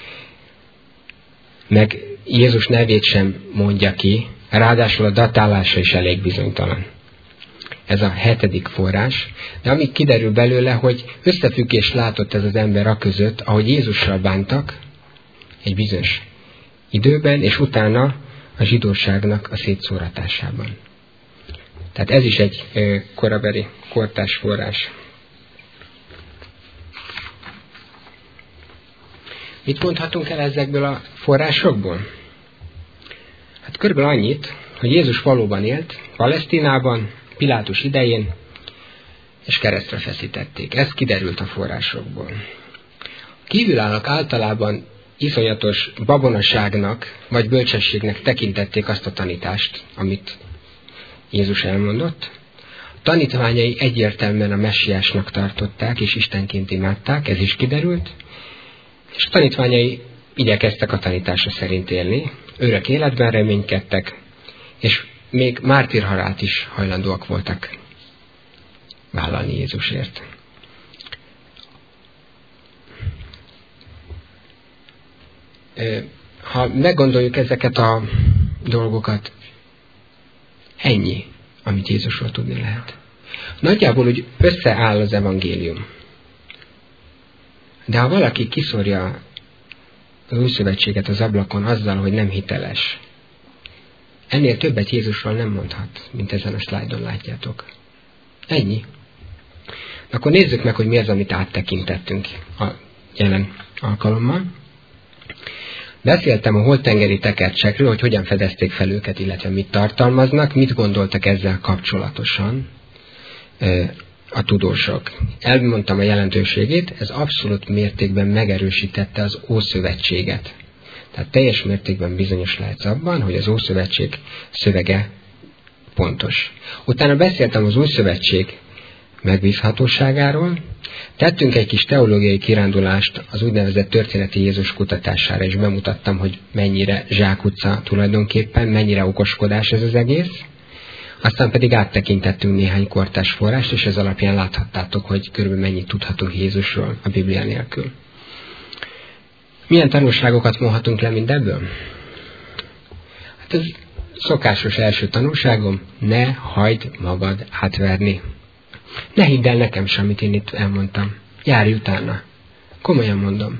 Meg Jézus nevét sem mondja ki, ráadásul a datálása is elég bizonytalan. Ez a 7. forrás. De amíg kiderül belőle, hogy összefüggést látott ez az ember aközött, ahogy Jézussal bántak egy bizonyos időben, és utána a zsidóságnak a szétszóratásában. Tehát ez is egy korabeli kortárs forrás. Mit mondhatunk el ezekből a forrásokból? Hát körülbelül annyit, hogy Jézus valóban élt Palesztinában, Pilátus idején, és keresztre feszítették. Ez kiderült a forrásokból. A kívülállók általában iszonyatos babonaságnak, vagy bölcsességnek tekintették azt a tanítást, amit Jézus elmondott. A tanítványai egyértelműen a messiásnak tartották, és istenként imádták, ez is kiderült. És a tanítványai igyekeztek a tanítása szerint élni, örök életben reménykedtek, és még mártírhalált is hajlandóak voltak vállalni Jézusért. Ha meggondoljuk ezeket a dolgokat, ennyi, amit Jézusról tudni lehet. Nagyjából úgy összeáll az evangélium. De ha valaki kiszórja az új szövetséget az ablakon azzal, hogy nem hiteles, ennél többet Jézusról nem mondhat, mint ezen a szlájdon látjátok. Ennyi. Akkor nézzük meg, hogy mi az, amit áttekintettünk a jelen alkalommal. Beszéltem a holttengeri tekercsekről, hogy hogyan fedezték fel őket, illetve mit tartalmaznak, mit gondoltak ezzel kapcsolatosan a tudósok. Elmondtam a jelentőségét, ez abszolút mértékben megerősítette az Ószövetséget. Tehát teljes mértékben bizonyos lehetsz abban, hogy az Ószövetség szövege pontos. Utána beszéltem az Új Szövetség megbízhatóságáról, tettünk egy kis teológiai kirándulást az úgynevezett történeti Jézus kutatására, és bemutattam, hogy mennyire zsákutca tulajdonképpen, mennyire okoskodás ez az egész. Aztán pedig áttekintettünk néhány kortárs forrást, és ez alapján láthattátok, hogy körülbelül mennyit tudhatunk Jézusról a Biblia nélkül. Milyen tanulságokat mondhatunk le mindebből? Hát ez szokásos első tanulságom, ne hagyd magad átverni. Ne hidd el nekem sem, amit én itt elmondtam. Járj utána. Komolyan mondom.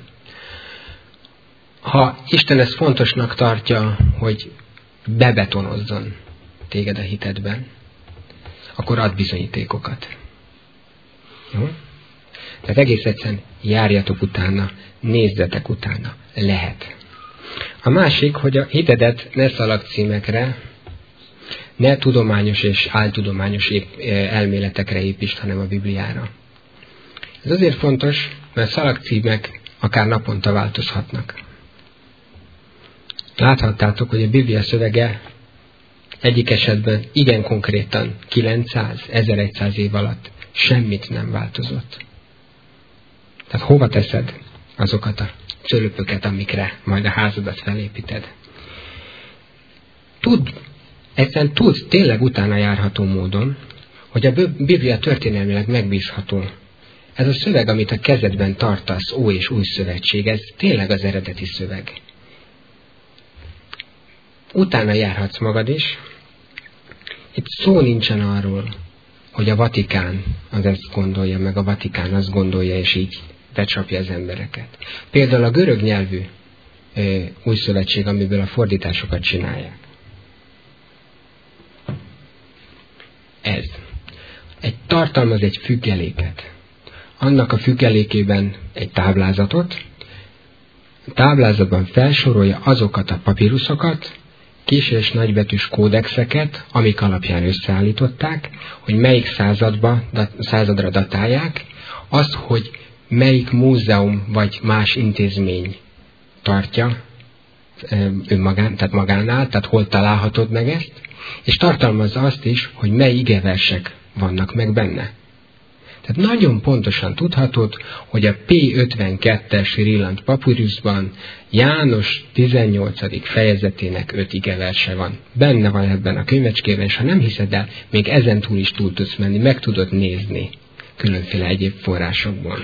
Ha Isten ezt fontosnak tartja, hogy bebetonozzon téged a hitedben, akkor ad bizonyítékokat. Jó? Tehát egész egyszerűen járjatok utána, nézzetek utána. Lehet. A másik, hogy a hitedet ne szalagcímekre, ne tudományos és áltudományos elméletekre építsd, hanem a Bibliára. Ez azért fontos, mert szalagcímek akár naponta változhatnak. Láthattátok, hogy a Biblia szövege egyik esetben igen konkrétan 900-1100 év alatt semmit nem változott. Tehát hova teszed azokat a cölöpöket, amikre majd a házadat felépíted? Egyszerűen tudsz tényleg utána járható módon, hogy a Biblia történelmileg megbízható. Ez a szöveg, amit a kezedben tartasz, Ó és Új Szövetség, ez tényleg az eredeti szöveg. utána járhatsz magad is. Itt szó nincsen arról, hogy a Vatikán az ezt gondolja, meg a Vatikán azt gondolja, és így becsapja az embereket. Például a görög nyelvű új szövetség, amiből a fordításokat csinálják. Ez. Tartalmaz egy függeléket. Annak a függelékében egy táblázatot. A táblázatban felsorolja azokat a papíruszokat, kis és nagybetűs kódexeket, amik alapján összeállították, hogy melyik századra datálják, azt, hogy melyik múzeum vagy más intézmény tartja önmagán, tehát magánál, tehát hol találhatod meg ezt, és tartalmazza azt is, hogy mely igeversek vannak meg benne. Tehát nagyon pontosan tudhatod, hogy a P52-es Rillant papírusban János 18. fejezetének 5 igeverse van. Benne van ebben a könyvecskében, és ha nem hiszed el, még ezen túl is túl tudsz menni, meg tudod nézni különféle egyéb forrásokból.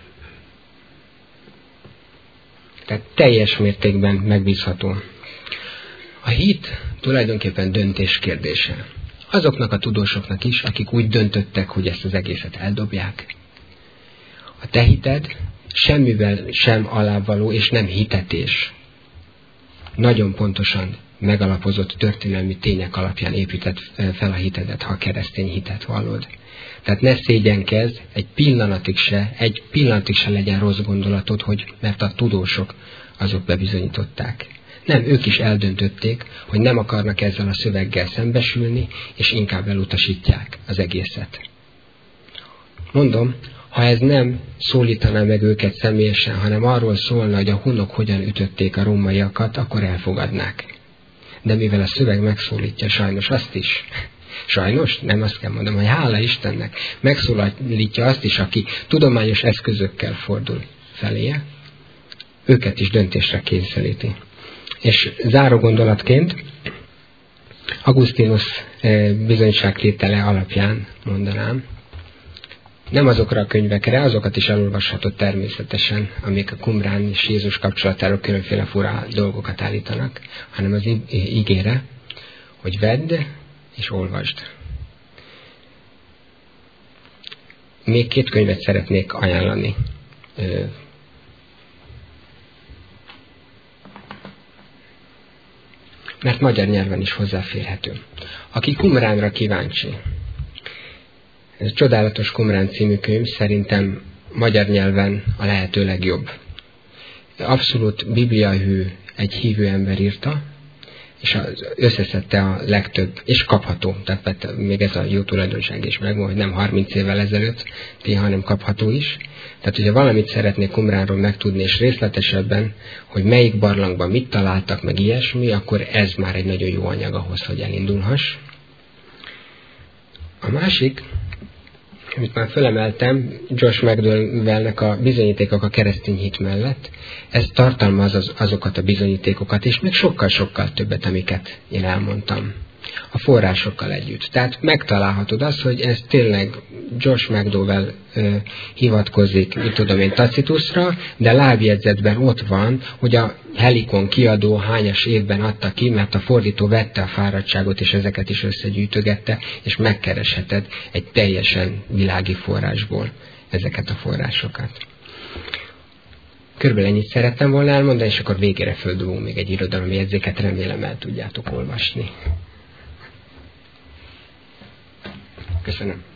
Tehát teljes mértékben megbízható. A hit tulajdonképpen döntés kérdése. Azoknak a tudósoknak is, akik úgy döntöttek, hogy ezt az egészet eldobják. A te hited semmivel sem alávaló és nem hitetés. Nagyon pontosan megalapozott történelmi tények alapján épített fel a hitedet, ha a keresztény hitet vallod. Tehát ne szégyenkezz, egy pillanatig se legyen rossz gondolatod, hogy mert a tudósok azok bebizonyították. Nem, ők is eldöntötték, hogy nem akarnak ezzel a szöveggel szembesülni, és inkább elutasítják az egészet. Mondom, ha ez nem szólítaná meg őket személyesen, hanem arról szólna, hogy a hunok hogyan ütötték a rómaiakat, akkor elfogadnák. De mivel a szöveg megszólítja sajnos azt is, sajnos, nem azt kell mondom, hogy hála Istennek, megszólítja azt is, aki tudományos eszközökkel fordul feléje, őket is döntésre kényszeríti. És záró gondolatként Augustinus bizonyságtétele alapján mondanám, nem azokra a könyvekre, azokat is elolvashatod természetesen, amik a Qumrán és Jézus kapcsolatáról különféle fura dolgokat állítanak, hanem az igére, hogy vedd és olvasd. Még 2 könyvet szeretnék ajánlani. Mert magyar nyelven is hozzáférhető. Aki Qumránra kíváncsi, ez a Csodálatos Qumrán című könyv szerintem magyar nyelven a lehető legjobb. Abszolút bibliahű egy hívő ember írta, és összeszedte a legtöbb, és kapható, tehát még ez a jó tulajdonság is megvan, hogy nem 30 évvel ezelőtt, hanem kapható is. Tehát, hogyha valamit szeretnék Qumránról megtudni, és részletesebben, hogy melyik barlangban mit találtak, meg ilyesmi, akkor ez már egy nagyon jó anyag ahhoz, hogy elindulhass. A másik, amit már felemeltem, Josh McDowellnek a bizonyítékok a keresztény hit mellett, ez tartalmaz azokat a bizonyítékokat, és még sokkal-sokkal többet, amiket én elmondtam. A forrásokkal együtt. Tehát megtalálhatod azt, hogy ez tényleg Josh McDowell hivatkozik, mit tudom én, Tacitusra, de lábjegyzetben ott van, hogy a Helikon kiadó hányas évben adta ki, mert a fordító vette a fáradtságot, és ezeket is összegyűjtögette, és megkeresheted egy teljesen világi forrásból ezeket a forrásokat. Körülbelül ennyit szerettem volna elmondani, és akkor végére földobunk még egy irodalmi jegyzéket, remélem el tudjátok olvasni. Köszönöm.